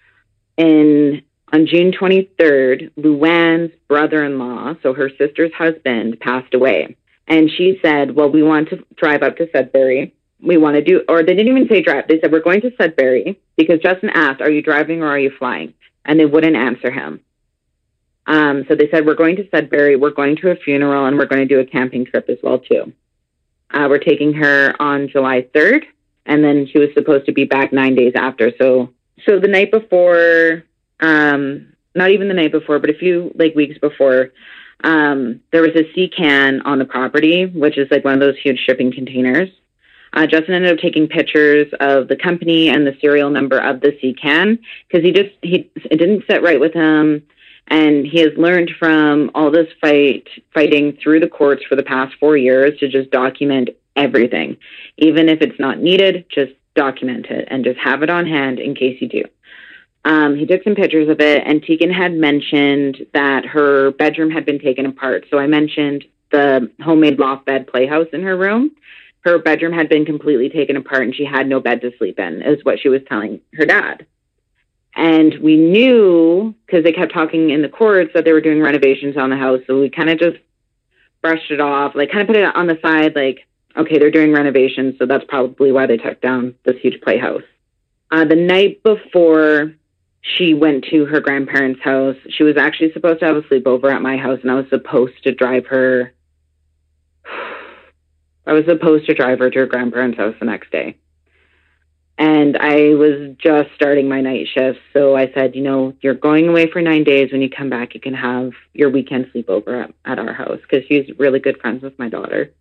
In On June twenty-third, Luann's brother-in-law, so her sister's husband, passed away. And she said, well, we want to drive up to Sudbury. We want to do, or they didn't even say drive. They said, we're going to Sudbury, because Justin asked, are you driving or are you flying? And they wouldn't answer him. Um, so they said, we're going to Sudbury, we're going to a funeral, and we're going to do a camping trip as well, too. Uh, we're taking her on July third, and then she was supposed to be back nine days after. So, so the night before... Um, not even the night before, but a few like weeks before, um, there was a Seacan on the property, which is like one of those huge shipping containers. Uh, Justin ended up taking pictures of the company and the serial number of the Seacan because he just he it didn't sit right with him, and he has learned from all this fight fighting through the courts for the past four years to just document everything, even if it's not needed. Just document it and just have it on hand in case you do. Um, he took some pictures of it, and Tegan had mentioned that her bedroom had been taken apart. So I mentioned the homemade loft bed playhouse in her room. Her bedroom had been completely taken apart, and she had no bed to sleep in, is what she was telling her dad. And we knew, because they kept talking in the courts, that they were doing renovations on the house. So we kind of just brushed it off, like kind of put it on the side, like, okay, they're doing renovations, so that's probably why they took down this huge playhouse. Uh, the night before she went to her grandparents' house, she was actually supposed to have a sleepover at my house, and I was supposed to drive her. I was supposed to drive her to her grandparents' house the next day. And I was just starting my night shift, so I said, you know, you're going away for nine days. When you come back, you can have your weekend sleepover at, at our house, because she's really good friends with my daughter.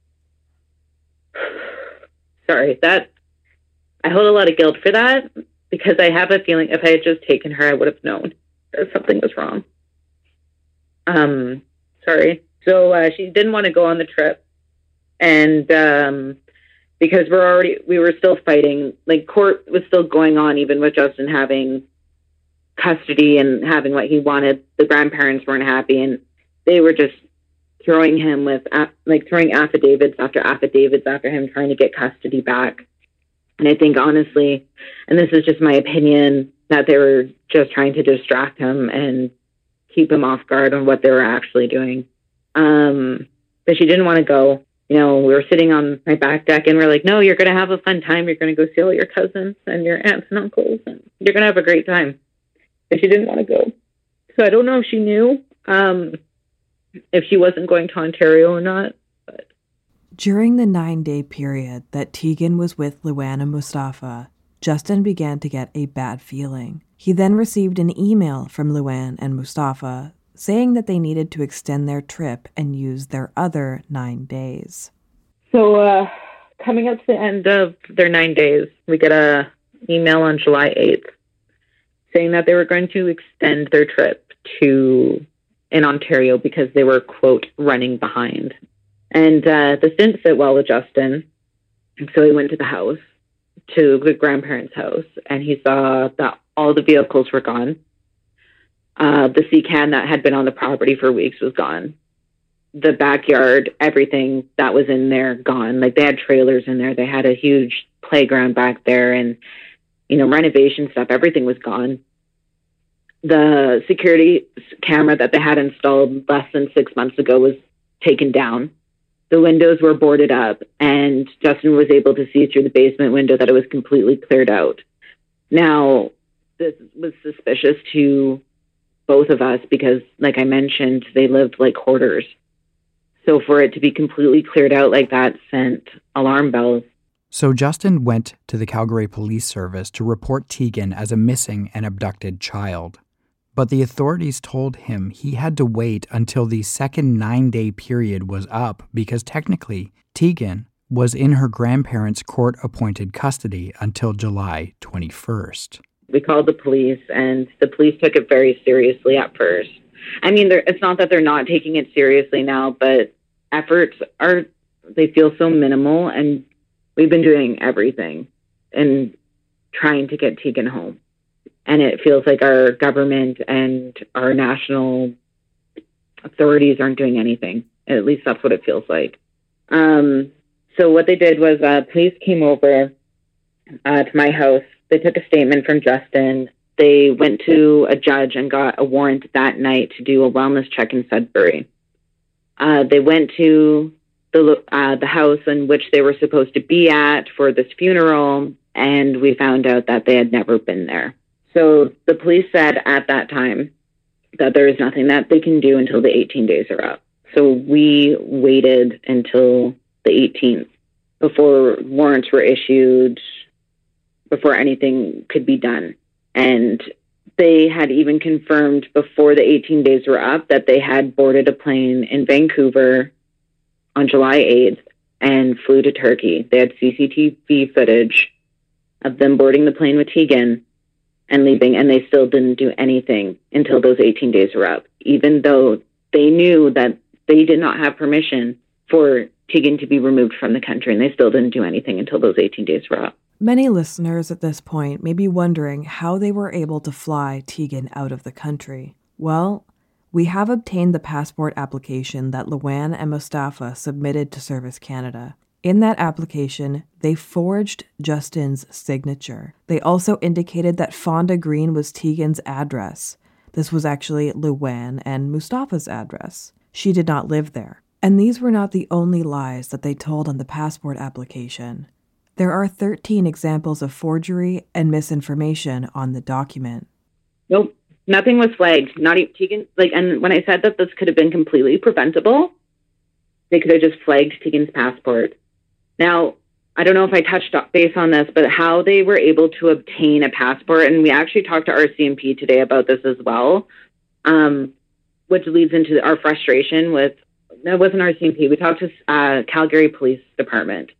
Sorry, that I hold a lot of guilt for that, because I have a feeling if I had just taken her, I would have known. that something was wrong. Um, sorry. So uh, she didn't want to go on the trip, and um, because we're already we were still fighting. Like, court was still going on, even with Justin having custody and having what he wanted. The grandparents weren't happy, and they were just throwing him with like throwing affidavits after affidavits after him, trying to get custody back. And I think, honestly, and this is just my opinion, that they were just trying to distract him and keep him off guard on what they were actually doing. Um, but she didn't want to go. You know, we were sitting on my back deck and we're like, no, you're going to have a fun time. You're going to go see all your cousins and your aunts and uncles, and you're going to have a great time. But she didn't want to go. So I don't know if she knew um, if she wasn't going to Ontario or not. But during the nine-day period that Tegan was with Luann and Mustafa, Justin began to get a bad feeling. He then received an email from Luann and Mustafa saying that they needed to extend their trip and use their other nine days. So uh, coming up to the end of their nine days, we get a email on July eighth saying that they were going to extend their trip to in Ontario because they were, quote, running behind. And uh, this didn't sit well with Justin. And so he went to the house, to the grandparents' house, and he saw that all the vehicles were gone. Uh, the sea can that had been on the property for weeks was gone. The backyard, everything that was in there, gone. Like, they had trailers in there. They had a huge playground back there, and, you know, renovation stuff, everything was gone. The security camera that they had installed less than six months ago was taken down. The windows were boarded up, and Justin was able to see through the basement window that it was completely cleared out. Now, this was suspicious to both of us because, like I mentioned, they lived like hoarders. So for it to be completely cleared out like that sent alarm bells. So Justin went to the Calgary Police Service to report Tegan as a missing and abducted child. But the authorities told him he had to wait until the second nine-day period was up because technically Tegan was in her grandparents' court-appointed custody until July twenty-first. We called the police, and the police took it very seriously at first. I mean, it's not that they're not taking it seriously now, but efforts are, they feel so minimal, and we've been doing everything and trying to get Tegan home. And it feels like our government and our national authorities aren't doing anything. At least that's what it feels like. Um, so what they did was uh, police came over uh, to my house. They took a statement from Justin. They went to a judge and got a warrant that night to do a wellness check in Sudbury. Uh, they went to the uh, the house in which they were supposed to be at for this funeral, and we found out that they had never been there. So the police said at that time that there is nothing that they can do until the eighteen days are up. So we waited until the eighteenth before warrants were issued, before anything could be done. And they had even confirmed before the eighteen days were up that they had boarded a plane in Vancouver on July eighth and flew to Turkey. They had C C T V footage of them boarding the plane with Tegan and leaving, and they still didn't do anything until those eighteen days were up, even though they knew that they did not have permission for Tegan to be removed from the country, and they still didn't do anything until those eighteen days were up. Many listeners at this point may be wondering how they were able to fly Tegan out of the country. Well, we have obtained the passport application that Luann and Mustafa submitted to Service Canada. In that application, they forged Justin's signature. They also indicated that Fonda Green was Tegan's address. This was actually Luann and Mustafa's address. She did not live there. And these were not the only lies that they told on the passport application. There are thirteen examples of forgery and misinformation on the document. Nope, nothing was flagged. Not even Tegan. Like, and when I said that this could have been completely preventable, they could have just flagged Tegan's passport. Now, I don't know if I touched base on this, but how they were able to obtain a passport, and we actually talked to R C M P today about this as well, um, which leads into our frustration with, no, it wasn't R C M P, we talked to uh, Calgary Police Department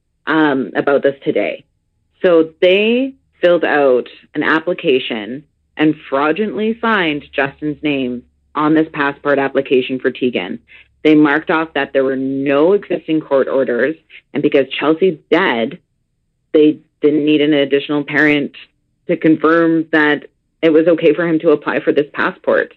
um, about this today. So they filled out an application and fraudulently signed Justin's name on this passport application for Tegan. They marked off that there were no existing court orders, and because Chelsea's dead, they didn't need an additional parent to confirm that it was okay for him to apply for this passport.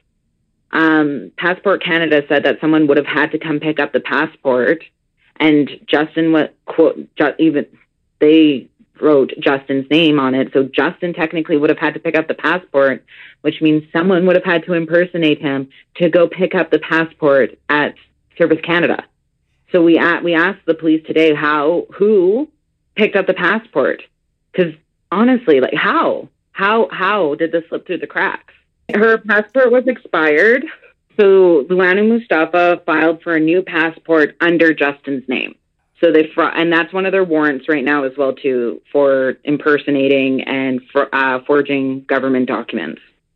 Um, Passport Canada said that someone would have had to come pick up the passport, and Justin was, quote, ju- even they wrote Justin's name on it, so Justin technically would have had to pick up the passport, which means someone would have had to impersonate him to go pick up the passport at Service Canada. So we a- we asked the police today how who picked up the passport, because honestly, like how how how did this slip through the cracks? Her passport was expired, so Luann Mustafa filed for a new passport under Justin's name. So they fra- and that's one of their warrants right now as well too, for impersonating and for uh, forging government documents.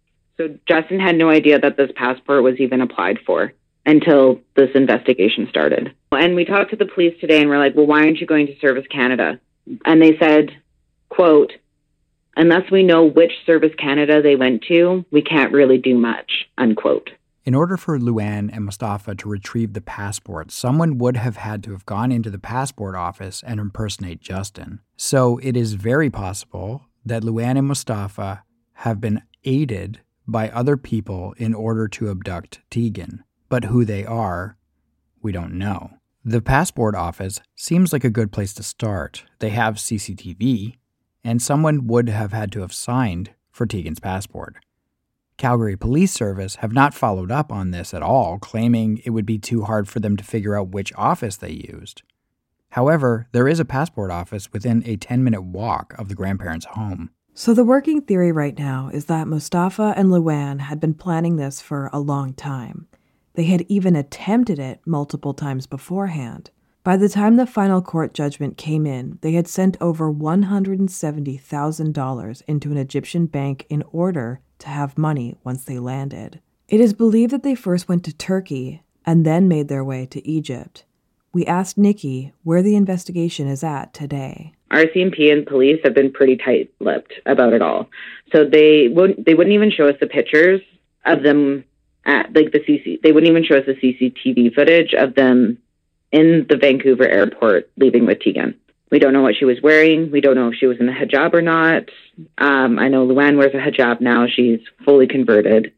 So Justin had no idea that this passport was even applied for until this investigation started. And we talked to the police today and we're like, well, why aren't you going to Service Canada? And they said, quote, unless we know which Service Canada they went to, we can't really do much, unquote. In order for Luann and Mustafa to retrieve the passport, someone would have had to have gone into the passport office and impersonate Justin. So it is very possible that Luann and Mustafa have been aided by other people in order to abduct Tegan. But who they are, we don't know. The passport office seems like a good place to start. They have C C T V, and someone would have had to have signed for Tegan's passport. Calgary Police Service have not followed up on this at all, claiming it would be too hard for them to figure out which office they used. However, there is a passport office within a ten-minute walk of the grandparents' home. So the working theory right now is that Mustafa and Luann had been planning this for a long time. They had even attempted it multiple times beforehand. By the time the final court judgment came in, they had sent over one hundred seventy thousand dollars into an Egyptian bank in order to have money once they landed. It is believed that they first went to Turkey and then made their way to Egypt. We asked Nikki where the investigation is at today. R C M P and police have been pretty tight-lipped about it all. So they wouldn't they wouldn't even show us the pictures of them at like the C C. They wouldn't even show us the C C T V footage of them in the Vancouver airport leaving with Tegan. We don't know what she was wearing. We don't know if she was in a hijab or not. Um, I know Luann wears a hijab now. She's fully converted.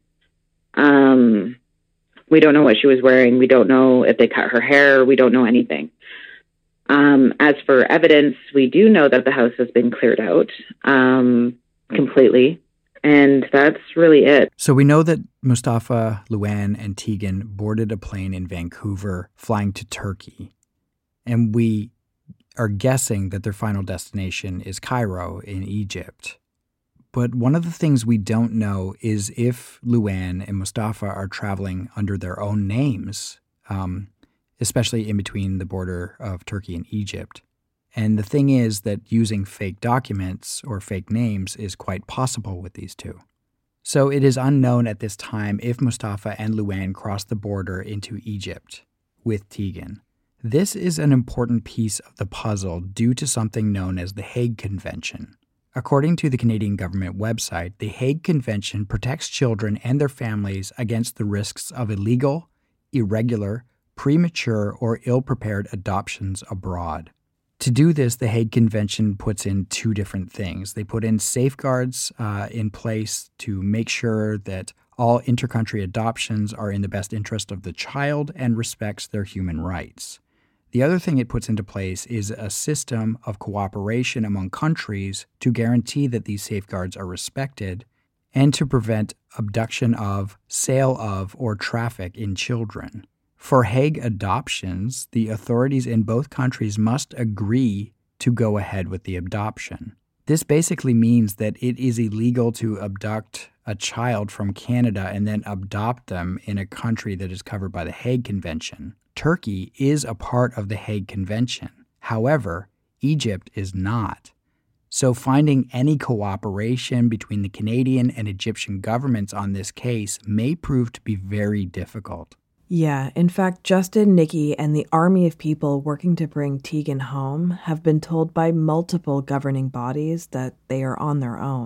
Um, we don't know what she was wearing. We don't know if they cut her hair. We don't know anything. Um, as for evidence, we do know that the house has been cleared out um, completely. And that's really it. So we know that Mustafa, Luann, and Tegan boarded a plane in Vancouver flying to Turkey. And we are guessing that their final destination is Cairo in Egypt. But one of the things we don't know is if Luann and Mustafa are traveling under their own names, um, especially in between the border of Turkey and Egypt. And the thing is that using fake documents or fake names is quite possible with these two. So it is unknown at this time if Mustafa and Luann crossed the border into Egypt with Tegan. This is an important piece of the puzzle due to something known as the Hague Convention. According to the Canadian government website, the Hague Convention protects children and their families against the risks of illegal, irregular, premature, or ill-prepared adoptions abroad. To do this, the Hague Convention puts in two different things. They put in safeguards uh, in place to make sure that all intercountry adoptions are in the best interest of the child and respects their human rights. The other thing it puts into place is a system of cooperation among countries to guarantee that these safeguards are respected and to prevent abduction of, sale of, or traffic in children. For Hague adoptions, the authorities in both countries must agree to go ahead with the adoption. This basically means that it is illegal to abduct a child from Canada and then adopt them in a country that is covered by the Hague Convention. Turkey is a part of the Hague Convention. However, Egypt is not. So finding any cooperation between the Canadian and Egyptian governments on this case may prove to be very difficult. Yeah, in fact, Justin, Nikki, and the army of people working to bring Tegan home have been told by multiple governing bodies that they are on their own.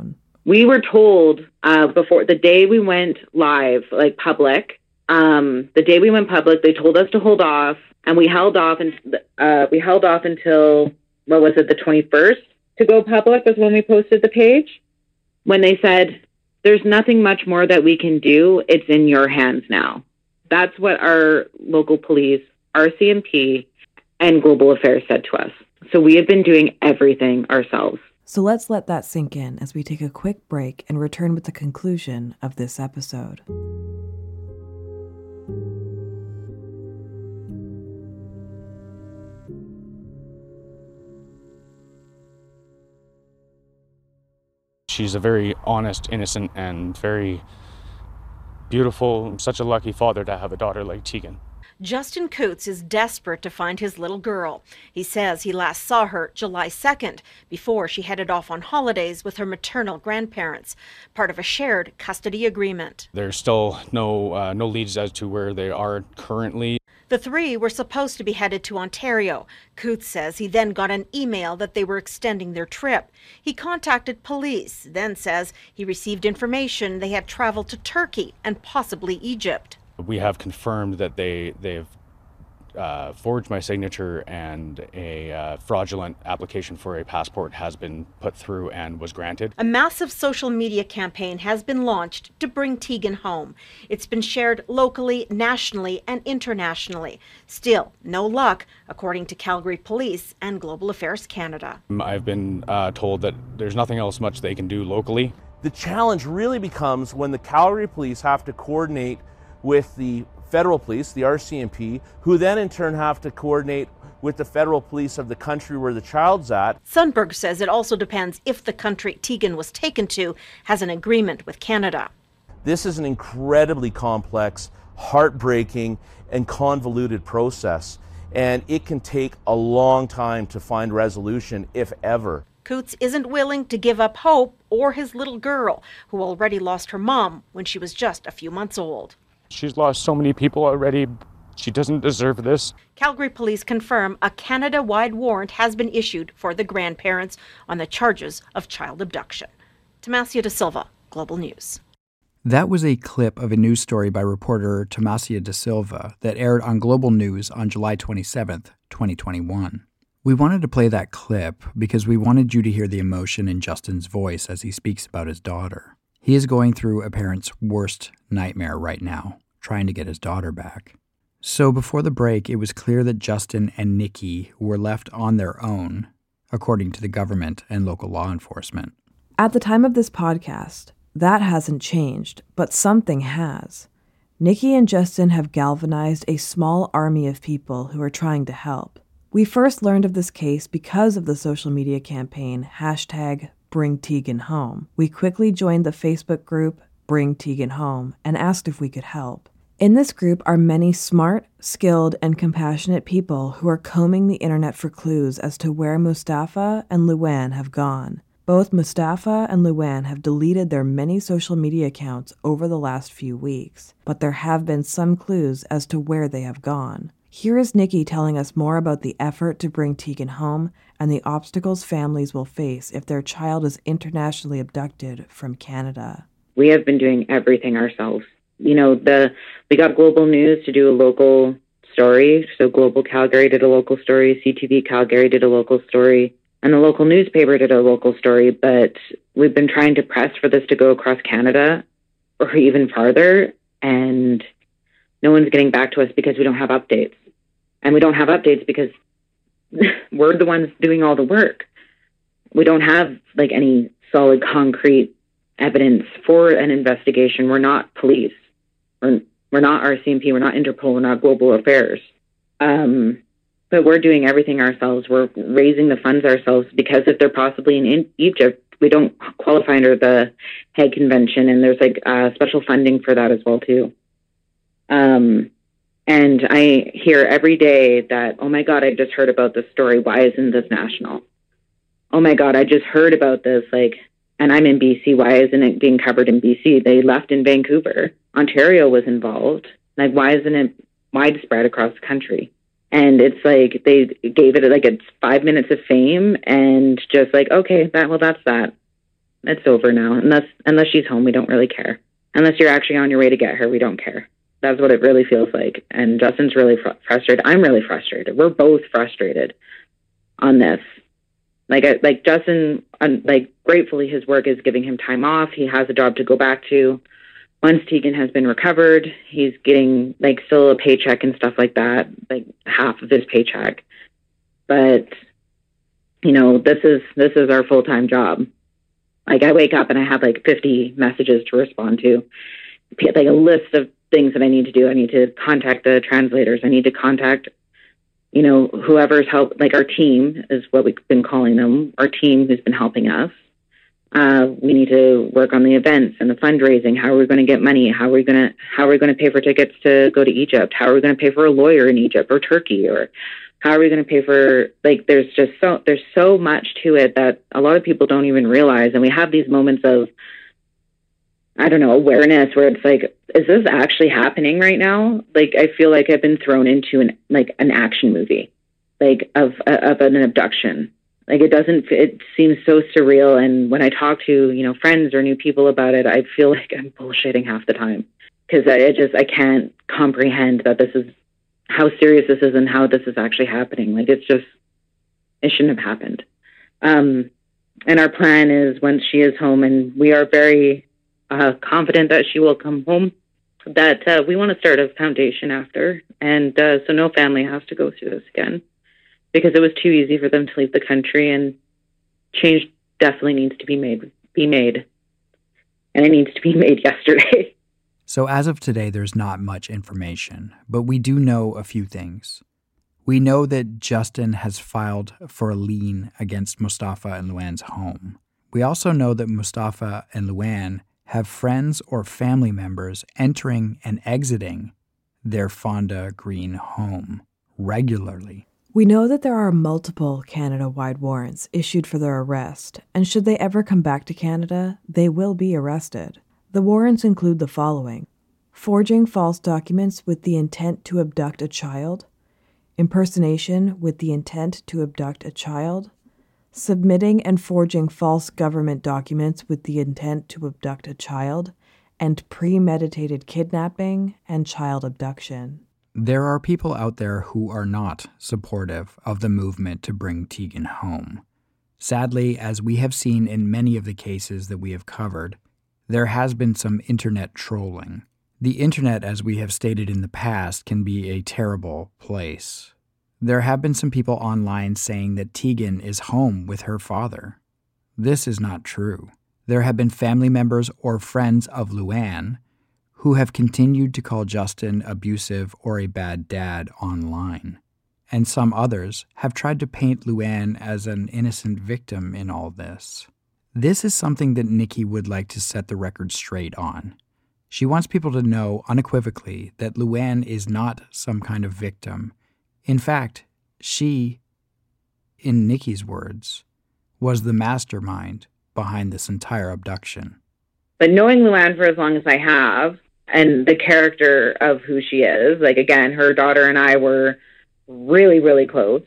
We were told uh, before the day we went live, like public, um, the day we went public, they told us to hold off, and we held off and uh, we held off until, what was it, the twenty-first to go public was when we posted the page. When they said, there's nothing much more that we can do, it's in your hands now. That's what our local police, R C M P, and Global Affairs said to us. So we have been doing everything ourselves. So let's let that sink in as we take a quick break and return with the conclusion of this episode. She's a very honest, innocent, and very beautiful. I'm such a lucky father to have a daughter like Tegan. Justin Coates is desperate to find his little girl. He says he last saw her July second, before she headed off on holidays with her maternal grandparents, part of a shared custody agreement. There's still no uh, no leads as to where they are currently. The three were supposed to be headed to Ontario. Coates says he then got an email that they were extending their trip. He contacted police, then says he received information they had traveled to Turkey and possibly Egypt. We have confirmed that they, they've uh, forged my signature, and a uh, fraudulent application for a passport has been put through and was granted. A massive social media campaign has been launched to bring Tegan home. It's been shared locally, nationally, and internationally. Still, no luck, according to Calgary Police and Global Affairs Canada. I've been uh, told that there's nothing else much they can do locally. The challenge really becomes when the Calgary Police have to coordinate with the federal police, the R C M P, who then in turn have to coordinate with the federal police of the country where the child's at. Sundberg says it also depends if the country Tegan was taken to has an agreement with Canada. This is an incredibly complex, heartbreaking, and convoluted process, and it can take a long time to find resolution, if ever. Coates isn't willing to give up hope or his little girl, who already lost her mom when she was just a few months old. She's lost so many people already. She doesn't deserve this. Calgary Police confirm a Canada-wide warrant has been issued for the grandparents on the charges of child abduction. Tomasia De Silva, Global News. That was a clip of a news story by reporter Tomasia De Silva that aired on Global News on July twenty-seventh, twenty twenty-one. We wanted to play that clip because we wanted you to hear the emotion in Justin's voice as he speaks about his daughter. He is going through a parent's worst nightmare right now, trying to get his daughter back. So before the break, it was clear that Justin and Nikki were left on their own, according to the government and local law enforcement. At the time of this podcast, that hasn't changed, but something has. Nikki and Justin have galvanized a small army of people who are trying to help. We first learned of this case because of the social media campaign, hashtag Bring Tegan Home. We quickly joined the Facebook group Bring Tegan Home and asked if we could help. In this group are many smart, skilled, and compassionate people who are combing the internet for clues as to where Mustafa and Luann have gone. Both Mustafa and Luann have deleted their many social media accounts over the last few weeks, but there have been some clues as to where they have gone. Here is Nikki telling us more about the effort to bring Tegan home and the obstacles families will face if their child is internationally abducted from Canada. We have been doing everything ourselves. You know, the we got Global News to do a local story. So Global Calgary did a local story, C T V Calgary did a local story, and the local newspaper did a local story. But we've been trying to press for this to go across Canada or even farther, and no one's getting back to us because we don't have updates. And we don't have updates because we're the ones doing all the work. We don't have like any solid, concrete evidence for an investigation. We're not police. We're, we're not R C M P. We're not Interpol. We're not Global Affairs. Um, but we're doing everything ourselves. We're raising the funds ourselves because if they're possibly in, in Egypt, we don't qualify under the Hague Convention, and there's like uh, special funding for that as well too. Um, and I hear every day that, oh my God, I just heard about this story. Why isn't this national? Oh my God, I just heard about this. Like, and I'm in B C. Why isn't it being covered in B C? They left in Vancouver. Ontario was involved. Like, why isn't it widespread across the country? And it's like they gave it like it's five minutes of fame and just like, okay, that well, that's that. It's over now. Unless unless she's home, we don't really care. Unless you're actually on your way to get her, we don't care. That's what it really feels like. And Justin's really fr- frustrated. I'm really frustrated. We're both frustrated on this. Like, I, like Justin, um, like, gratefully his work is giving him time off. He has a job to go back to. Once Tegan has been recovered, he's getting, like, still a paycheck and stuff like that, like half of his paycheck. But, you know, this is this is our full-time job. Like, I wake up and I have, like, fifty messages to respond to, like a list of things that I need to do. I need to contact the translators. I need to contact, you know, whoever's help, like our team is what we've been calling them, our team who's been helping us. Uh, we need to work on the events and the fundraising. How are we going to get money? How are we going to, how are we going to pay for tickets to go to Egypt? How are we going to pay for a lawyer in Egypt or Turkey? Or how are we going to pay for, like, there's just so, there's so much to it that a lot of people don't even realize. And we have these moments of, I don't know, awareness where it's like, is this actually happening right now? Like, I feel like I've been thrown into an, like an action movie, like of, of an abduction. Like, it doesn't, it seems so surreal. And when I talk to, you know, friends or new people about it, I feel like I'm bullshitting half the time because I, I just, I can't comprehend that this is how serious this is and how this is actually happening. Like, it's just, it shouldn't have happened. Um, and our plan is once she is home, and we are very uh, confident that she will come home, that uh, we want to start a foundation after. And uh, so no family has to go through this again, because it was too easy for them to leave the country, and change definitely needs to be made, be made. And it needs to be made yesterday. So as of today, there's not much information, but we do know a few things. We know that Justin has filed for a lien against Mustafa and Luann's home. We also know that Mustafa and Luann have friends or family members entering and exiting their Fonda Green home regularly. We know that there are multiple Canada-wide warrants issued for their arrest, and should they ever come back to Canada, they will be arrested. The warrants include the following: forging false documents with the intent to abduct a child, impersonation with the intent to abduct a child, submitting and forging false government documents with the intent to abduct a child, and premeditated kidnapping and child abduction. There are people out there who are not supportive of the movement to bring Tegan home. Sadly, as we have seen in many of the cases that we have covered, there has been some internet trolling. The internet, as we have stated in the past, can be a terrible place. There have been some people online saying that Tegan is home with her father. This is not true. There have been family members or friends of Luann who have continued to call Justin abusive or a bad dad online. And some others have tried to paint Luann as an innocent victim in all this. This is something that Nikki would like to set the record straight on. She wants people to know unequivocally that Luann is not some kind of victim. In fact, she, in Nikki's words, was the mastermind behind this entire abduction. But knowing Luann for as long as I have, and the character of who she is, like, again, her daughter and I were really, really close.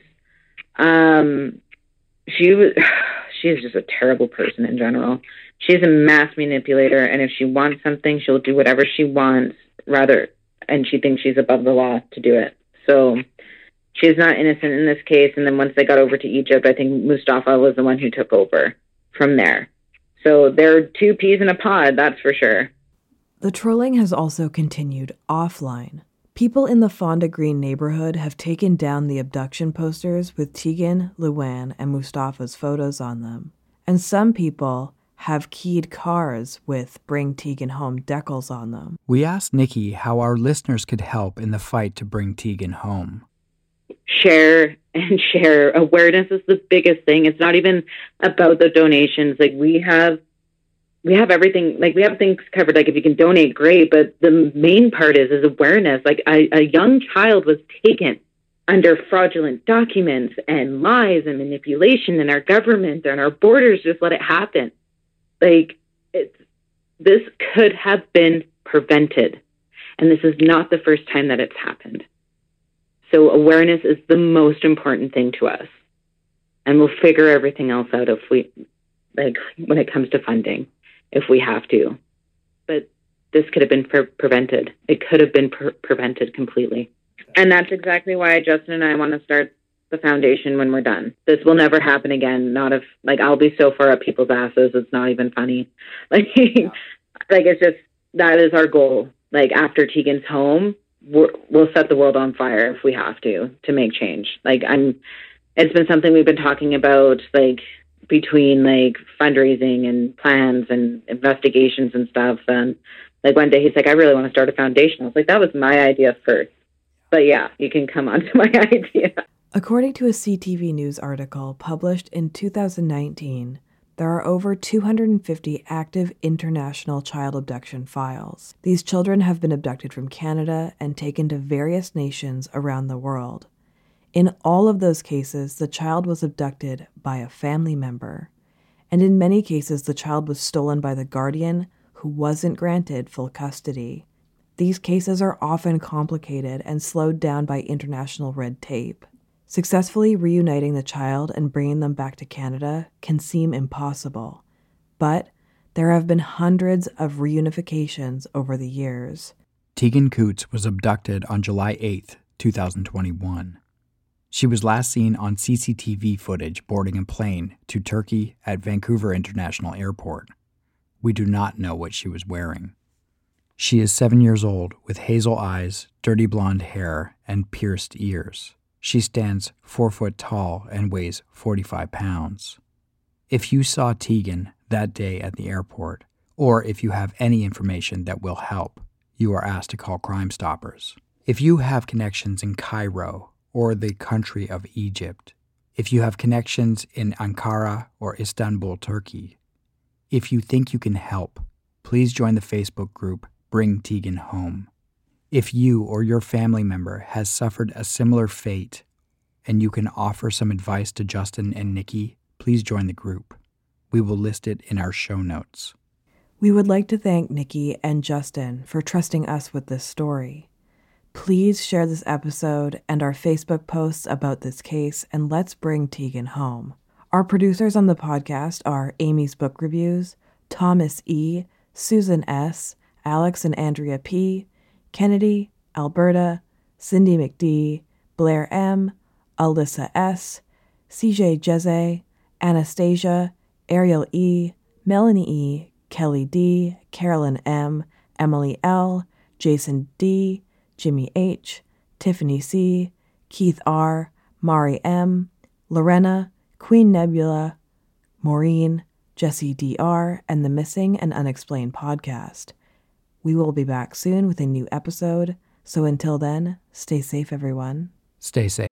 Um, she was, she is just a terrible person in general. She's a mass manipulator, and if she wants something, she'll do whatever she wants, rather, and she thinks she's above the law to do it. So she's not innocent in this case. And then once they got over to Egypt, I think Mustafa was the one who took over from there. So they're two peas in a pod, that's for sure. The trolling has also continued offline. People in the Fonda Green neighborhood have taken down the abduction posters with Tegan, Luann, and Mustafa's photos on them. And some people have keyed cars with Bring Tegan Home decals on them. We asked Nikki how our listeners could help in the fight to bring Tegan home. Share and share. Awareness is the biggest thing. It's not even about the donations. Like, we have we have everything, like, we have things covered. Like, if you can donate, great. But the main part is, is awareness. Like, a, a young child was taken under fraudulent documents and lies and manipulation, and our government and our borders just let it happen. Like, it's, this could have been prevented. And this is not the first time that it's happened. So awareness is the most important thing to us. And we'll figure everything else out if we like when it comes to funding, if we have to. But this could have been pre- prevented. It could have been pre- prevented completely. And that's exactly why Justin and I want to start the foundation when we're done. This will never happen again. Not if, like, I'll be so far up people's asses, it's not even funny. Like, yeah. like it's just, that is our goal. Like, after Tegan's home, we're, we'll set the world on fire if we have to, to make change. Like, I'm, it's been something we've been talking about, like, between, like, fundraising and plans and investigations and stuff. And, like, one day he's like, I really want to start a foundation. I was like, that was my idea first. But, yeah, you can come on to my idea. According to a C T V News article published in two thousand nineteen, there are over two hundred fifty active international child abduction files. These children have been abducted from Canada and taken to various nations around the world. In all of those cases, the child was abducted by a family member. And in many cases, the child was stolen by the guardian who wasn't granted full custody. These cases are often complicated and slowed down by international red tape. Successfully reuniting the child and bringing them back to Canada can seem impossible, but there have been hundreds of reunifications over the years. Tegan Coots was abducted on July eighth, twenty twenty-one. She was last seen on C C T V footage boarding a plane to Turkey at Vancouver International Airport. We do not know what she was wearing. She is seven years old with hazel eyes, dirty blonde hair, and pierced ears. She stands four foot tall and weighs forty-five pounds. If you saw Tegan that day at the airport, or if you have any information that will help, you are asked to call Crime Stoppers. If you have connections in Cairo or the country of Egypt, if you have connections in Ankara or Istanbul, Turkey, if you think you can help, please join the Facebook group Bring Tegan Home. If you or your family member has suffered a similar fate and you can offer some advice to Justin and Nikki, please join the group. We will list it in our show notes. We would like to thank Nikki and Justin for trusting us with this story. Please share this episode and our Facebook posts about this case, and let's bring Tegan home. Our producers on the podcast are Amy's Book Reviews, Thomas E., Susan S., Alex and Andrea P., Kennedy, Alberta, Cindy McD, Blair M., Alyssa S., C J Jeze, Anastasia, Ariel E., Melanie E., Kelly D., Carolyn M., Emily L., Jason D., Jimmy H., Tiffany C., Keith R., Mari M., Lorena, Queen Nebula, Maureen, Jesse D R, and the Missing and Unexplained podcast. We will be back soon with a new episode, so until then, stay safe, everyone. Stay safe.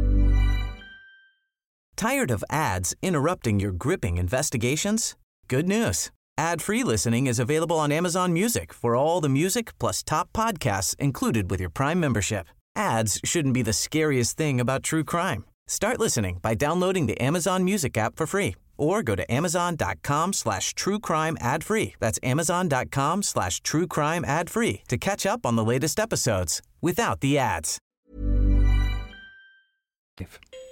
Tired of ads interrupting your gripping investigations? Good news. Ad-free listening is available on Amazon Music for all the music plus top podcasts included with your Prime membership. Ads shouldn't be the scariest thing about true crime. Start listening by downloading the Amazon Music app for free or go to amazon.com slash true crime ad free. That's amazon.com slash true crime ad free to catch up on the latest episodes without the ads.